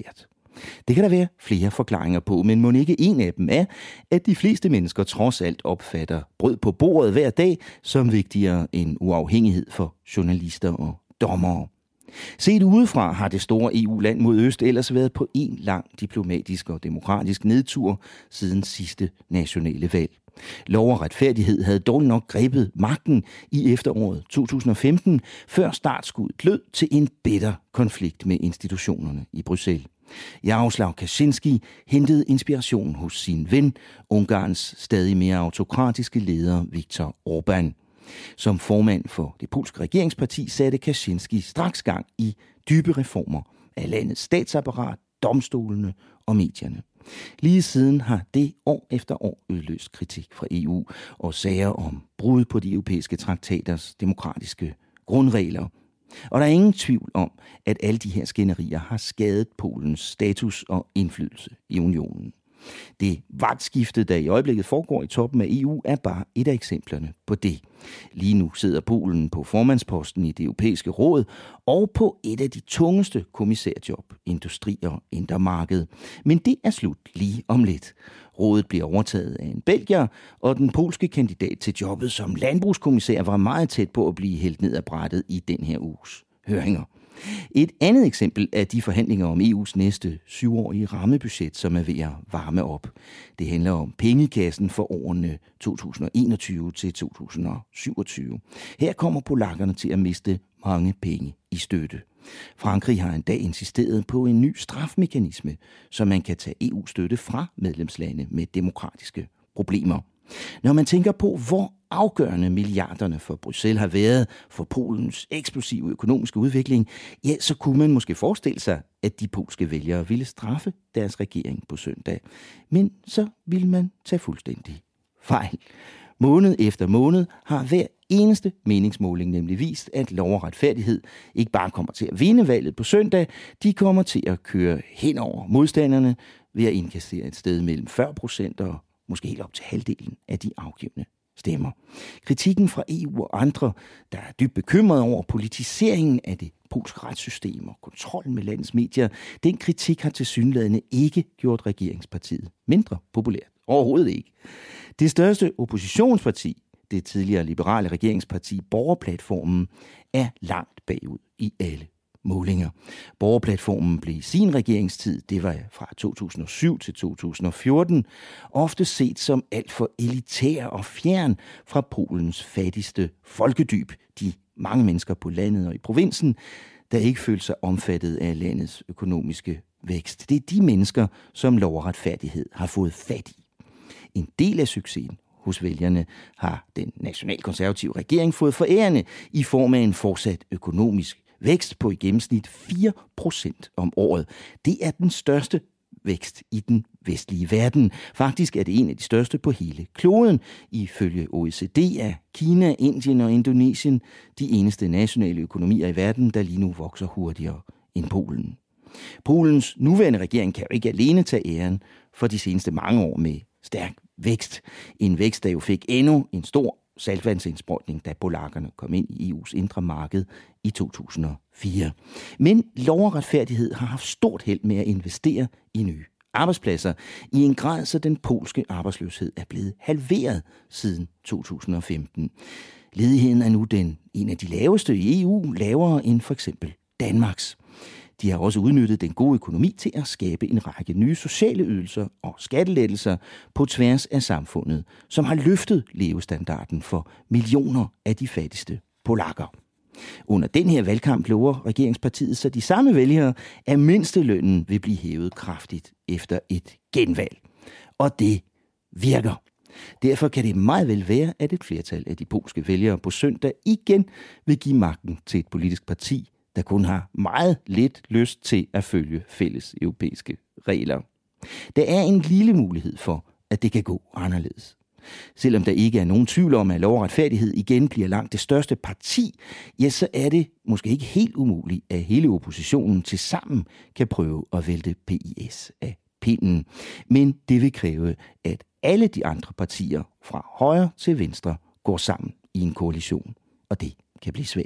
Det kan der være flere forklaringer på, men mon ikke en af dem er, at de fleste mennesker trods alt opfatter brød på bordet hver dag som vigtigere end uafhængighed for journalister og dommere. Set udefra har det store E U-land mod øst ellers været på en lang diplomatisk og demokratisk nedtur siden sidste nationale valg. Lov og retfærdighed havde dog nok grebet magten i efteråret to tusind og femten, før startskuddet lød til en bitter konflikt med institutionerne i Bruxelles. Jaroslav Kaczynski hentede inspiration hos sin ven, Ungarns stadig mere autokratiske leder Viktor Orbán. Som formand for det polske regeringsparti satte Kaczynski straks gang i dybe reformer af landets statsapparat, domstolene og medierne. Lige siden har det år efter år udløst kritik fra E U og sager om brud på de europæiske traktaters demokratiske grundregler. Og der er ingen tvivl om, at alle de her skænderier har skadet Polens status og indflydelse i unionen. Det vagtskifte, der i øjeblikket foregår i toppen af E U, er bare et af eksemplerne på det. Lige nu sidder Polen på formandsposten i det europæiske råd og på et af de tungeste kommissærjob, industri og indre marked. Men det er slut lige om lidt. Rådet bliver overtaget af en belgier, og den polske kandidat til jobbet som landbrugskommissær var meget tæt på at blive hældt ned ad brættet i den her uges høringer. Et andet eksempel er de forhandlinger om E U's næste syvårige rammebudget, som er ved at varme op. Det handler om pengekassen for årene to tusind og enogtyve til to tusind og syvogtyve. Her kommer polakkerne til at miste mange penge i støtte. Frankrig har endda insisteret på en ny strafmekanisme, så man kan tage E U-støtte fra medlemslande med demokratiske problemer. Når man tænker på, hvor afgørende milliarderne for Bruxelles har været for Polens eksplosive økonomiske udvikling, ja, så kunne man måske forestille sig, at de polske vælgere ville straffe deres regering på søndag. Men så ville man tage fuldstændig fejl. Måned efter måned har hver eneste meningsmåling nemlig vist, at Lov og Retfærdighed ikke bare kommer til at vinde valget på søndag, de kommer til at køre hen over modstanderne ved at indkassere et sted mellem fyrre procent og måske helt op til halvdelen af de afgivne stemmer. Kritikken fra E U og andre, der er dybt bekymrede over politiseringen af det polske retssystem og kontrollen med landets medier, den kritik har tilsyneladende ikke gjort regeringspartiet mindre populært. Overhovedet ikke. Det største oppositionsparti, det tidligere liberale regeringsparti Borgerplatformen, er langt bagud i alle målinger. Borgerplatformen blev i sin regeringstid, det var fra to tusind og syv til to tusind og fjorten, ofte set som alt for elitær og fjern fra Polens fattigste folkedyb, de mange mennesker på landet og i provinsen, der ikke følte sig omfattet af landets økonomiske vækst. Det er de mennesker, som Lov og Retfærdighed har fået fat i. En del af succesen hos vælgerne har den nationalkonservative regering fået forærende i form af en fortsat økonomisk vækst på i gennemsnit fire procent om året. Det er den største vækst i den vestlige verden. Faktisk er det en af de største på hele kloden. Ifølge O E C D er Kina, Indien og Indonesien de eneste nationale økonomier i verden, der lige nu vokser hurtigere end Polen. Polens nuværende regering kan jo ikke alene tage æren for de seneste mange år med stærk vækst. En vækst, der jo fik endnu en stor saltvandsindsprøjtning, da polakkerne kom ind i E U's indre marked i to tusind og fire. Men Lov og Retfærdighed har haft stort held med at investere i nye arbejdspladser i en grad, så den polske arbejdsløshed er blevet halveret siden to tusind og femten. Ledigheden er nu den en af de laveste i E U, lavere end for eksempel Danmarks. De har også udnyttet den gode økonomi til at skabe en række nye sociale ydelser og skattelettelser på tværs af samfundet, som har løftet levestandarden for millioner af de fattigste polakker. Under den her valgkamp lover regeringspartiet så de samme vælgere, at mindstelønnen vil blive hævet kraftigt efter et genvalg. Og det virker. Derfor kan det meget vel være, at et flertal af de polske vælgere på søndag igen vil give magten til et politisk parti, der kun har meget lidt lyst til at følge fælles europæiske regler. Der er en lille mulighed for, at det kan gå anderledes. Selvom der ikke er nogen tvivl om, at Lov og Retfærdighed igen bliver langt det største parti, ja, så er det måske ikke helt umuligt, at hele oppositionen til sammen kan prøve at vælte P I S af pinden. Men det vil kræve, at alle de andre partier fra højre til venstre går sammen i en koalition, og det kan blive svært.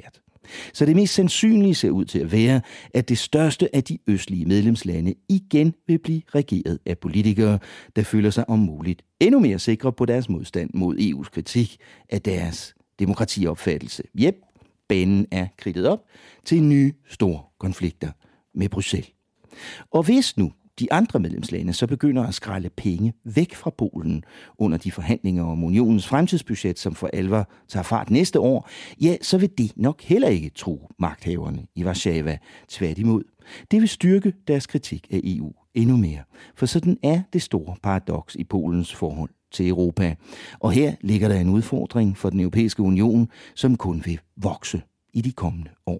Så det mest sandsynlige ser ud til at være, at det største af de østlige medlemslande igen vil blive regeret af politikere, der føler sig om muligt endnu mere sikre på deres modstand mod E U's kritik af deres demokratiopfattelse. Jep, banen er kridtet op til nye store konflikter med Bruxelles. Og hvis nu de andre medlemslande så begynder at skrælle penge væk fra Polen under de forhandlinger om unionens fremtidsbudget, som for alvor tager fart næste år, ja, så vil det nok heller ikke tro magthaverne i Warszawa. Tværtimod, det vil styrke deres kritik af E U endnu mere. For sådan er det store paradoks i Polens forhold til Europa. Og her ligger der en udfordring for den europæiske union, som kun vil vokse i de kommende år.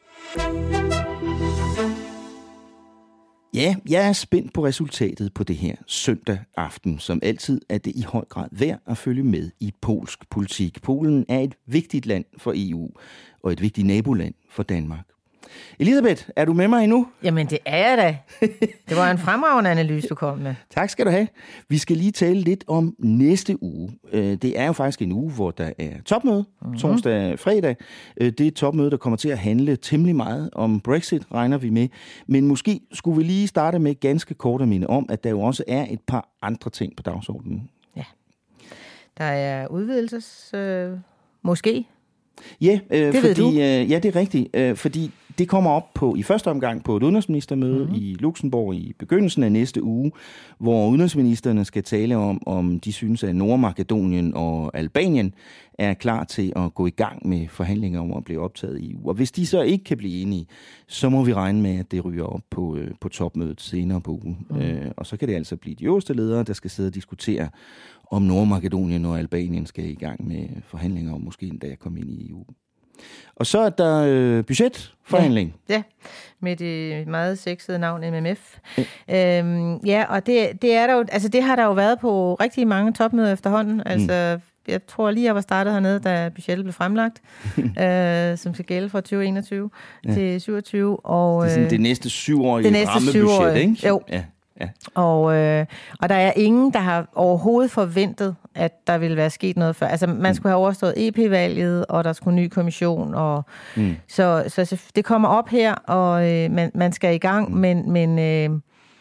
Ja, jeg er spændt på resultatet på det her søndag aften. Som altid er det i høj grad værd at følge med i polsk politik. Polen er et vigtigt land for E U og et vigtigt naboland for Danmark. Elisabeth, er du med mig endnu? Jamen, det er jeg da. Det var en fremragende analyse, du kom med. Tak skal du have. Vi skal lige tale lidt om næste uge. Det er jo faktisk en uge, hvor der er topmøde, mm-hmm. torsdag og fredag. Det er et topmøde, der kommer til at handle temmelig meget om Brexit, regner vi med. Men måske skulle vi lige starte med ganske kort at minde om, at der jo også er et par andre ting på dagsordenen. Ja. Der er udvidelses... Øh, måske... Ja, øh, det fordi, ved du. Øh, ja, det er rigtigt, øh, fordi det kommer op på i første omgang på et udenrigsministermøde mm-hmm. i Luxembourg i begyndelsen af næste uge, hvor udenrigsministerne skal tale om, om de synes, at Nordmakedonien og Albanien er klar til at gå i gang med forhandlinger om at blive optaget i E U. Og hvis de så ikke kan blive enige, så må vi regne med, at det ryger op på, øh, på topmødet senere på ugen. Mm. Øh, og så kan det altså blive de øverste ledere, der skal sidde og diskutere, om Nordmakedonien og Albanien skal i gang med forhandlinger om måske endda at komme ind i E U. Og så er der øh, budgetforhandling. Ja, ja, med det meget sexede navn M M F. Ja, øhm, ja og det, det, er der jo, altså det har der jo været på rigtig mange topmøder efterhånden. Altså, mm. jeg tror lige, jeg var startet hernede, da budgettet blev fremlagt, øh, som skal gælde fra tyve enogtyve ja. til syvogtyve. Og, det er sådan det næste syvårige rammebudget, ikke? Jo. Ja. Ja. Og, øh, og der er ingen, der har overhovedet forventet, at der ville være sket noget før. Altså, man skulle have overstået E P-valget, og der skulle en ny kommission. Og mm. så, så det kommer op her, og øh, man, man skal i gang, mm. men... men øh,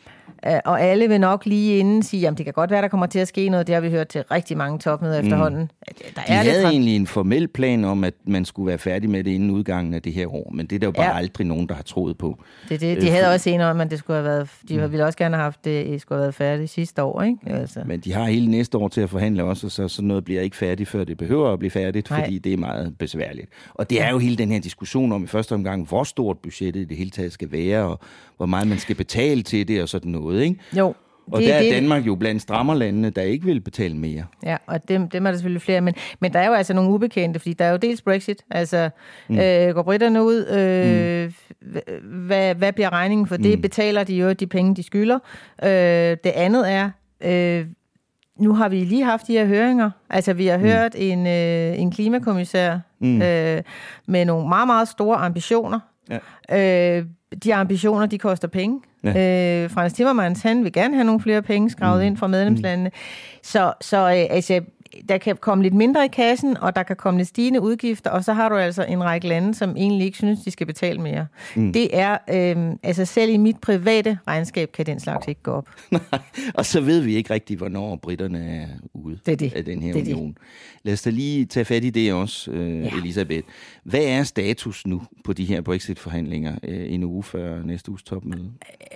og alle vil nok lige inden sige, jamen det kan godt være, der kommer til at ske noget. Det har vi hørt til rigtig mange topmøder mm. efterhånden. Der De er havde fra... egentlig en formel plan om, at man skulle være færdig med det inden udgangen af det her år, men det er der jo bare ja. aldrig nogen, der har troet på. Det, det, de øh, havde for... også en om, at det skulle have været, de mm. ville også gerne have haft det, det skulle have været færdigt sidste år, ikke? Altså. Men de har hele næste år til at forhandle også, så sådan noget bliver ikke færdigt, før det behøver at blive færdigt, Nej. fordi det er meget besværligt. Og det er jo hele den her diskussion om i første omgang, hvor stort budgettet i det hele taget skal være, og hvor meget man skal betale til det og sådan noget, ikke? Jo. Og der er det. Danmark jo blandt strammerlandene, der ikke vil betale mere. Ja, og dem, dem er der selvfølgelig flere, men, men der er jo altså nogle ubekendte, fordi der er jo dels Brexit, altså mm. øh, går britterne ud, øh, mm. hvad, hvad bliver regningen for det? Mm. Betaler de jo de penge, de skylder? Øh, det andet er, øh, nu har vi lige haft de her høringer, altså vi har mm. hørt en, øh, en klimakommissær mm. øh, med nogle meget, meget store ambitioner. Ja. Øh, de ambitioner, de koster penge. Ja. Øh, Frans Timmermans, han vil gerne have nogle flere penge skrevet mm. ind fra medlemslandene. Mm. Så, så øh, altså, der kan komme lidt mindre i kassen, og der kan komme lidt stigende udgifter, og så har du altså en række lande, som egentlig ikke synes, de skal betale mere. Mm. Det er, øh, altså selv i mit private regnskab, kan den slags ikke gå op. Nej, og så ved vi ikke rigtig, hvornår britterne er ude det det. af den her det union. Det. Lad os da lige tage fat i det også, øh, ja. Elisabeth. Hvad er status nu på de her Brexit-forhandlinger øh, en uge før næste uges topmøde?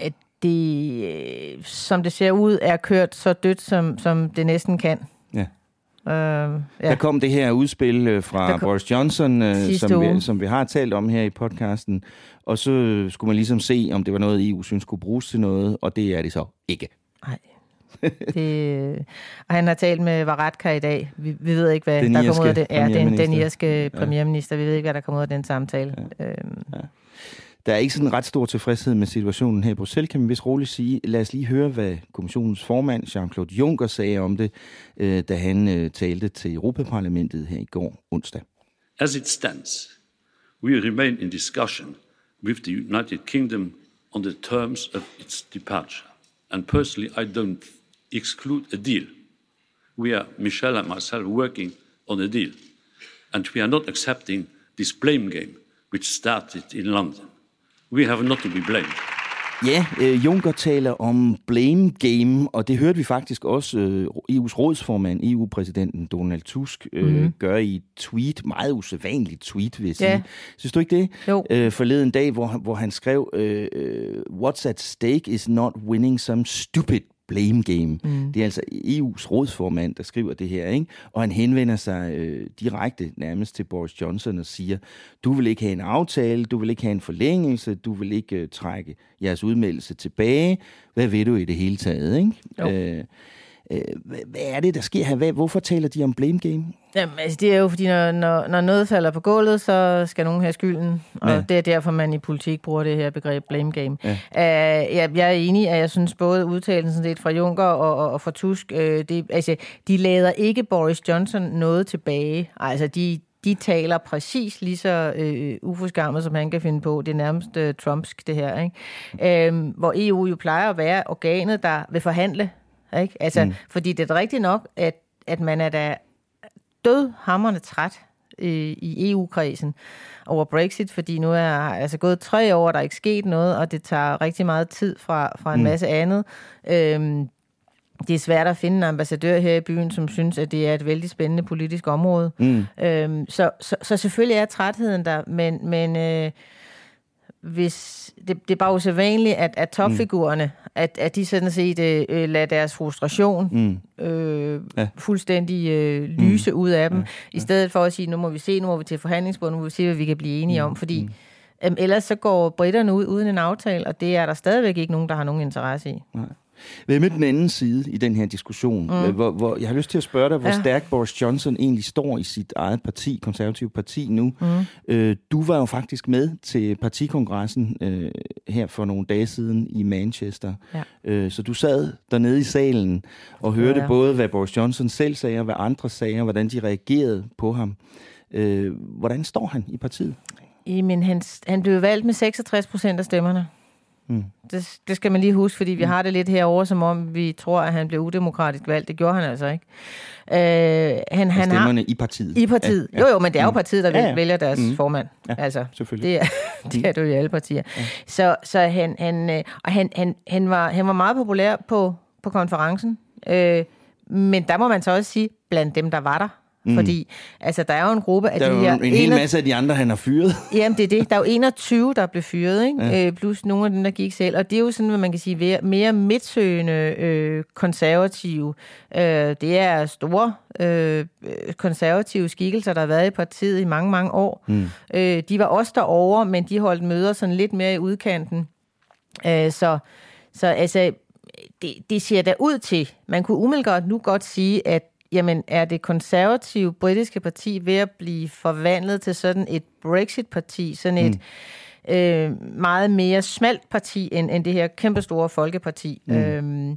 Det, som det ser ud, er kørt så dødt, som, som det næsten kan. Ja. Uh, ja. Der kom det her udspil fra Boris Johnson, uh, som, vi, som vi har talt om her i podcasten, og så skulle man ligesom se, om det var noget, E U synes skulle bruges til noget, og det er det så ikke. Nej. Det, og han har talt med Varadkar i dag. Vi, vi ved ikke, hvad den der kommer ud af det. Ja, den, den irske premierminister. Vi ved ikke, hvad der kommer ud af den samtale. Ja. Øhm. Ja. Der er ikke sådan en ret stor tilfredshed med situationen her i Bruxelles, kan man vist roligt sige. Lad os lige høre, hvad kommissionens formand, Jean-Claude Juncker, sagde om det, da han talte til Europaparlamentet her i går onsdag. As it stands, we remain in discussion with the United Kingdom on the terms of its departure. And personally, I don't exclude a deal. We are, Michel and myself, working on a deal. And we are not accepting this blame game which started in London. We have not to be blamed. Ja, øh, Juncker taler om blame game, og det hørte vi faktisk også øh, E U's rådsformand, E U-præsidenten Donald Tusk, øh, mm-hmm. gøre i et tweet, meget usædvanligt tweet, vil jeg sige. Ja. Synes du ikke det? Jo. Øh, forleden dag, hvor, hvor han skrev, øh, what's at stake is not winning some stupid blame game. Mm. Det er altså E U's rådsformand, der skriver det her, ikke? Og han henvender sig øh, direkte nærmest til Boris Johnson og siger, du vil ikke have en aftale, du vil ikke have en forlængelse, du vil ikke øh, trække jeres udmeldelse tilbage. Hvad ved du i det hele taget, ikke? Øh, øh, hvad, hvad er det, der sker her? Hvad, hvorfor taler de om blame game? Jamen, altså, det er jo, fordi når, når, når noget falder på gulvet, så skal nogen have skylden. Og ja. Det er derfor, man i politik bruger det her begreb blame game. Ja. Uh, jeg, jeg er enig, at jeg synes både udtalelsen lidt fra Juncker og, og, og fra Tusk, uh, det, altså, de lader ikke Boris Johnson noget tilbage. Altså, de, de taler præcis lige så uh, uforskammet, som han kan finde på. Det er nærmest uh, trumpsk, det her. Ikke? Uh, hvor E U jo plejer at være organet, der vil forhandle. Ikke? Altså, mm. Fordi det er rigtigt nok, at, at man er da dødhamrende træt øh, i E U-kredsen over Brexit, fordi nu er altså gået tre år, der er ikke sket noget, og det tager rigtig meget tid fra, fra en mm. masse andet. Øhm, det er svært at finde en ambassadør her i byen, som synes, at det er et vældig spændende politisk område. Mm. Øhm, så, så, så selvfølgelig er trætheden der, men, men øh, hvis det, det er bare usædvanligt, at, at topfigurerne, mm. at, at de sådan set øh, lader deres frustration mm. øh, ja. fuldstændig øh, lyse mm. ud af dem, ja. i stedet for at sige, nu må vi se, nu må vi til forhandlingsbordet, nu må vi se, hvad vi kan blive enige mm. om, fordi mm. øh, ellers så går britterne ud uden en aftale, og det er der stadigvæk ikke nogen, der har nogen interesse i. Nej. Hvem er den anden side i den her diskussion? Mm. Hvor, hvor, jeg har lyst til at spørge dig, hvor ja. stærkt Boris Johnson egentlig står i sit eget parti, konservative parti nu. Mm. Øh, du var jo faktisk med til partikongressen øh, her for nogle dage siden i Manchester. Ja. Øh, så du sad dernede i salen og hørte ja, ja. både, hvad Boris Johnson selv sagde, og hvad andre sagde, og hvordan de reagerede på ham. Øh, hvordan står han i partiet? Jamen, han, han blev valgt med seksogtres procent af stemmerne. Mm. Det, det skal man lige huske, fordi vi mm. har det lidt herovre, som om vi tror, at han blev udemokratisk valgt. Det gjorde han altså ikke. Øh, han, han stemmerne har, i partiet. I partiet. Ja, ja. Jo, jo, men det er jo partiet, der ja, ja. vælger deres mm. formand. Ja, altså, selvfølgelig. Det er det, er det jo i alle partier. Ja. Så, så han, han, og han, han, han, var, han var meget populær på, på konferencen. Øh, men der må man så også sige, blandt dem, der var der. Mm. Fordi altså, der er jo en gruppe af de her... Der er jo en hel masse af de andre, han har fyret. Jamen, det er det. Der er jo enogtyve, der blev fyret, ikke? Ja. Øh, plus nogle af dem, der gik selv. Og det er jo sådan, hvad man kan sige, mere midtsøgende øh, konservative. Øh, det er store øh, konservative skikkelser, der har været i partiet i mange, mange år. Mm. Øh, de var også derovre, men de holdt møder sådan lidt mere i udkanten. Øh, så, så altså, det, det ser da ud til... Man kunne umiddelbart nu godt sige, at jamen, er det konservative britiske parti ved at blive forvandlet til sådan et Brexit-parti, sådan et mm. øh, meget mere smalt parti, end, end det her kæmpestore folkeparti. Mm. Øhm,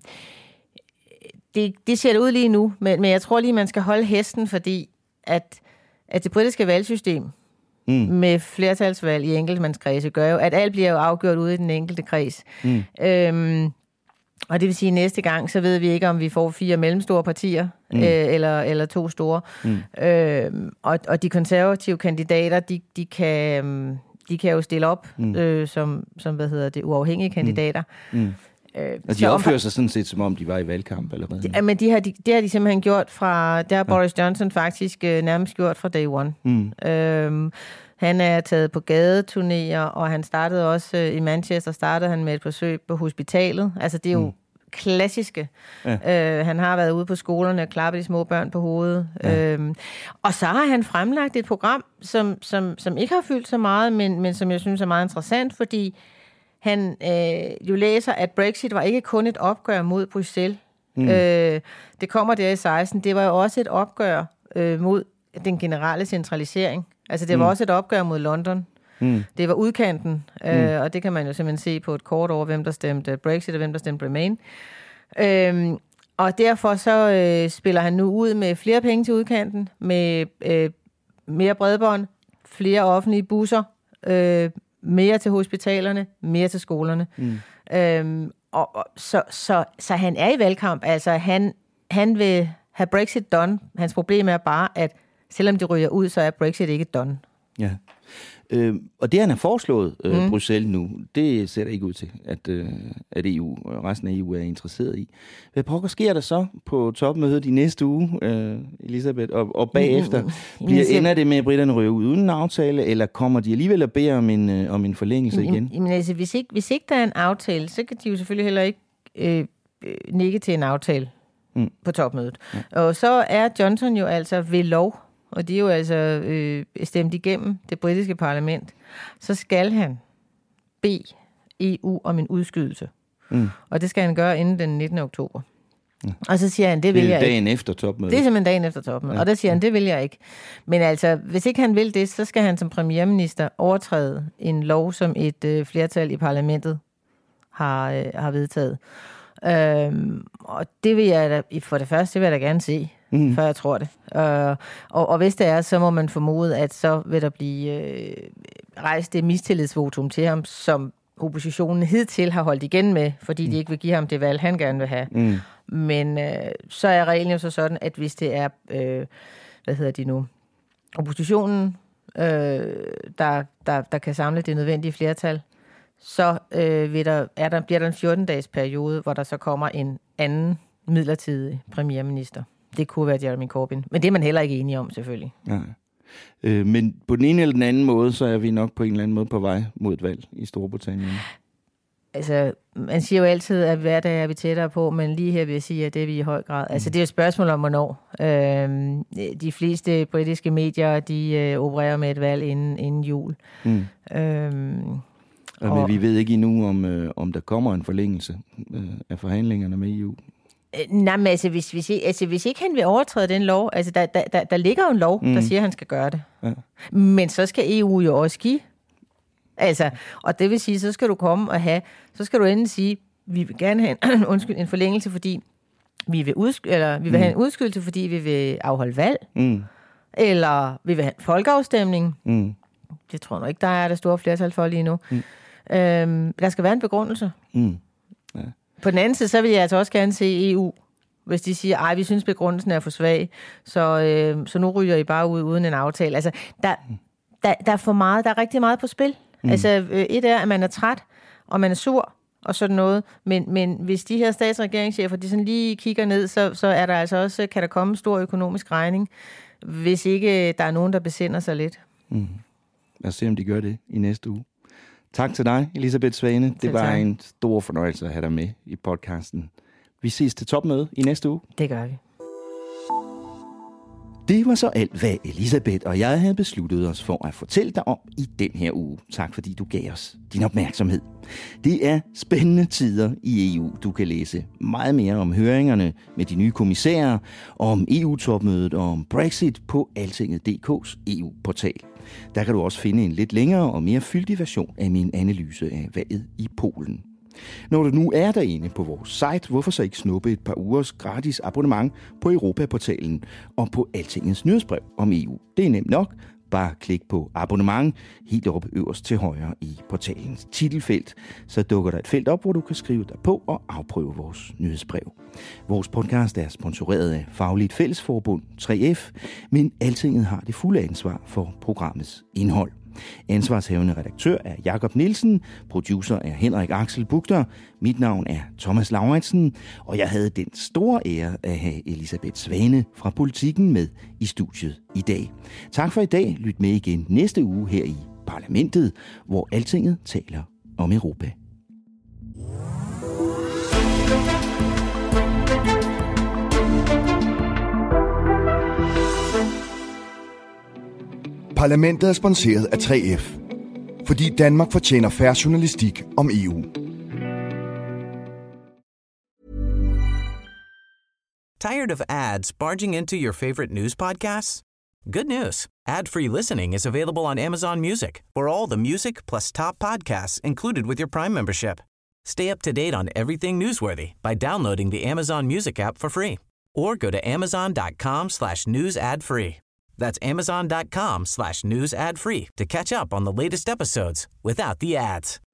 det, det ser det ud lige nu, men, men jeg tror lige, man skal holde hesten, fordi at, at det britiske valgsystem mm. med flertalsvalg i enkeltmandskredse gør jo, at alt bliver jo afgjort ude i den enkelte kreds. Mm. Øhm, Og det vil sige, at næste gang, så ved vi ikke, om vi får fire mellemstore partier, mm. øh, eller, eller to store. Mm. Øh, og, og de konservative kandidater, de, de, kan, de kan jo stille op mm. øh, som, som, hvad hedder det, uafhængige kandidater. Mm. Mm. Øh, og de opfører sig sådan set, som om de var i valgkamp, eller hvad? Ja, men de har de, det har de simpelthen gjort fra, det har Boris Johnson faktisk øh, nærmest gjort fra day one. Mm. Øh, Han er taget på gadeturnéer, og han startede også øh, i Manchester, startede han med et forsøg på hospitalet. Altså, det er jo mm. klassiske. Ja. Øh, han har været ude på skolerne og klappet de små børn på hovedet. Ja. Øhm, og så har han fremlagt et program, som, som, som ikke har fyldt så meget, men, men som jeg synes er meget interessant, fordi han øh, jo læser, at Brexit var ikke kun et opgør mod Bruxelles. Mm. Øh, det kommer der i seksten. Det var jo også et opgør øh, mod den generelle centralisering. Altså, det var mm. også et opgør mod London. Mm. Det var udkanten, øh, mm. og det kan man jo simpelthen se på et kort over, hvem der stemte Brexit og hvem der stemte Remain. Øhm, og derfor så øh, spiller han nu ud med flere penge til udkanten, med øh, mere bredbånd, flere offentlige busser, øh, mere til hospitalerne, mere til skolerne. Mm. Øhm, og, og, så, så, så han er i valgkamp. Altså, han, han vil have Brexit done. Hans problem er bare, at selvom det ryger ud, så er Brexit ikke done. Ja. Øh, og det, han har foreslået øh, Mm. Bruxelles nu, det ser der ikke ud til, at, øh, at E U og resten af E U er interesseret i. Hvad pokker sker der så på topmødet i næste uge, øh, Elisabeth? Og, og bagefter, Mm. bliver, Mm. ender det med, at britterne ryger ud uden en aftale, eller kommer de alligevel at bede om en, øh, om en forlængelse igen? Jamen altså, hvis ikke, hvis ikke der er en aftale, så kan de jo selvfølgelig heller ikke øh, øh, nikke til en aftale Mm. på topmødet. Ja. Og så er Johnson jo altså ved lov, og det er jo altså øh, stemt igennem det britiske parlament, så skal han bede E U om en udskydelse. Mm. Og det skal han gøre inden den nittende oktober. Ja. Og så siger han, det vil det er jeg ikke. dagen efter topmødet. Det er simpelthen dagen efter topmødet. Ja. Og der siger han, det vil jeg ikke. Men altså, hvis ikke han vil det, så skal han som premierminister overtræde en lov, som et øh, flertal i parlamentet har, øh, har vedtaget. Øhm, og det vil jeg da, for det første, det vil jeg da gerne se, mm. før jeg tror det. Øh, og, og hvis det er, så må man formode, at så vil der blive øh, rejst det mistillidsvotum til ham, som oppositionen hidtil har holdt igen med, fordi mm. de ikke vil give ham det valg, han gerne vil have. Mm. Men øh, så er reglen jo så sådan, at hvis det er, øh, hvad hedder de nu, oppositionen, øh, der, der, der kan samle det nødvendige flertal, så øh, vil der, er der, bliver der en fjorten-dages periode, hvor der så kommer en anden midlertidig premierminister. Det kunne være Jeremy Corbyn. Men det er man heller ikke enige om, selvfølgelig. Nej. Øh, men på den ene eller den anden måde, så er vi nok på en eller anden måde på vej mod et valg i Storbritannien. Altså, man siger jo altid, at hver dag er vi tættere på, men lige her vil jeg sige, at det er vi i høj grad. Altså, det er et spørgsmål om, hvornår. Øhm, de fleste britiske medier, de øh, opererer med et valg inden, inden jul. Mm. Øhm, og, og men vi ved ikke endnu, om, øh, om der kommer en forlængelse øh, af forhandlingerne med E U. Øh, nej, men altså hvis, hvis, altså, hvis ikke han vil overtræde den lov, altså, der, der, der, der ligger jo en lov, mm. der siger, at han skal gøre det. Ja. Men så skal E U jo også give. Altså, og det vil sige, så skal du komme og have, så skal du enten sige, vi vil gerne have en, undskyld, en forlængelse, fordi vi vil, udsky, eller, vi vil mm. have en udskydelse, fordi vi vil afholde valg, mm. eller vi vil have en folkeafstemning. Mm. Det tror jeg nok ikke, der er det store flertal for lige nu. Mm. Øhm, der skal være en begrundelse. Mm. Ja. På den anden side, så vil jeg altså også gerne se E U, hvis de siger, ej, vi synes begrundelsen er for svag, så, øh, så nu ryger I bare ud uden en aftale. Altså, der, der, der er for meget, der er rigtig meget på spil. Mm. Altså, et er, at man er træt, og man er sur, og sådan noget. Men, men hvis de her stats- og regeringschefer, de sådan lige kigger ned, så, så er der altså også, kan der komme en stor økonomisk regning, hvis ikke der er nogen, der besinder sig lidt. Mm. Lad os se, om de gør det i næste uge. Tak til dig, Elisabeth Svane. Det var en stor fornøjelse at have dig med i podcasten. Vi ses til topmøde i næste uge. Det gør vi. Det var så alt, hvad Elisabeth og jeg havde besluttet os for at fortælle dig om i den her uge. Tak fordi du gav os din opmærksomhed. Det er spændende tider i E U. Du kan læse meget mere om høringerne med de nye kommissærer, om E U-topmødet og om Brexit på altinget punktum d k's E U-portal. Der kan du også finde en lidt længere og mere fyldig version af min analyse af valget i Polen. Når du nu er derinde på vores site, hvorfor så ikke snuppe et par ugers gratis abonnement på Europaportalen og på Altingets nyhedsbrev om E U? Det er nemt nok. Bare klik på abonnement helt op øverst til højre i portalens titelfelt. Så dukker der et felt op, hvor du kan skrive dig på og afprøve vores nyhedsbrev. Vores podcast er sponsoreret af Fagligt Fællesforbund tre F, men Altinget har det fulde ansvar for programmets indhold. Ansvarshavende redaktør er Jakob Nielsen, producer er Henrik Axel Bugter, mit navn er Thomas Lauritsen, og jeg havde den store ære at have Elisabeth Svane fra Politikken med i studiet i dag. Tak for i dag. Lyt med igen næste uge her i Parlamentet, hvor Altinget taler om Europa. Parlamentet er sponsoreret af tre F, fordi Danmark fortjener fair journalistik om E U. Tired of ads barging into your favorite news podcasts? Good news. Ad-free listening is available on Amazon Music for all the music plus top podcasts included with your Prime membership. Stay up to date on everything newsworthy by downloading the Amazon Music app for free or go to amazon.com slash news ad free. That's amazon.com slash news ad free to catch up on the latest episodes without the ads.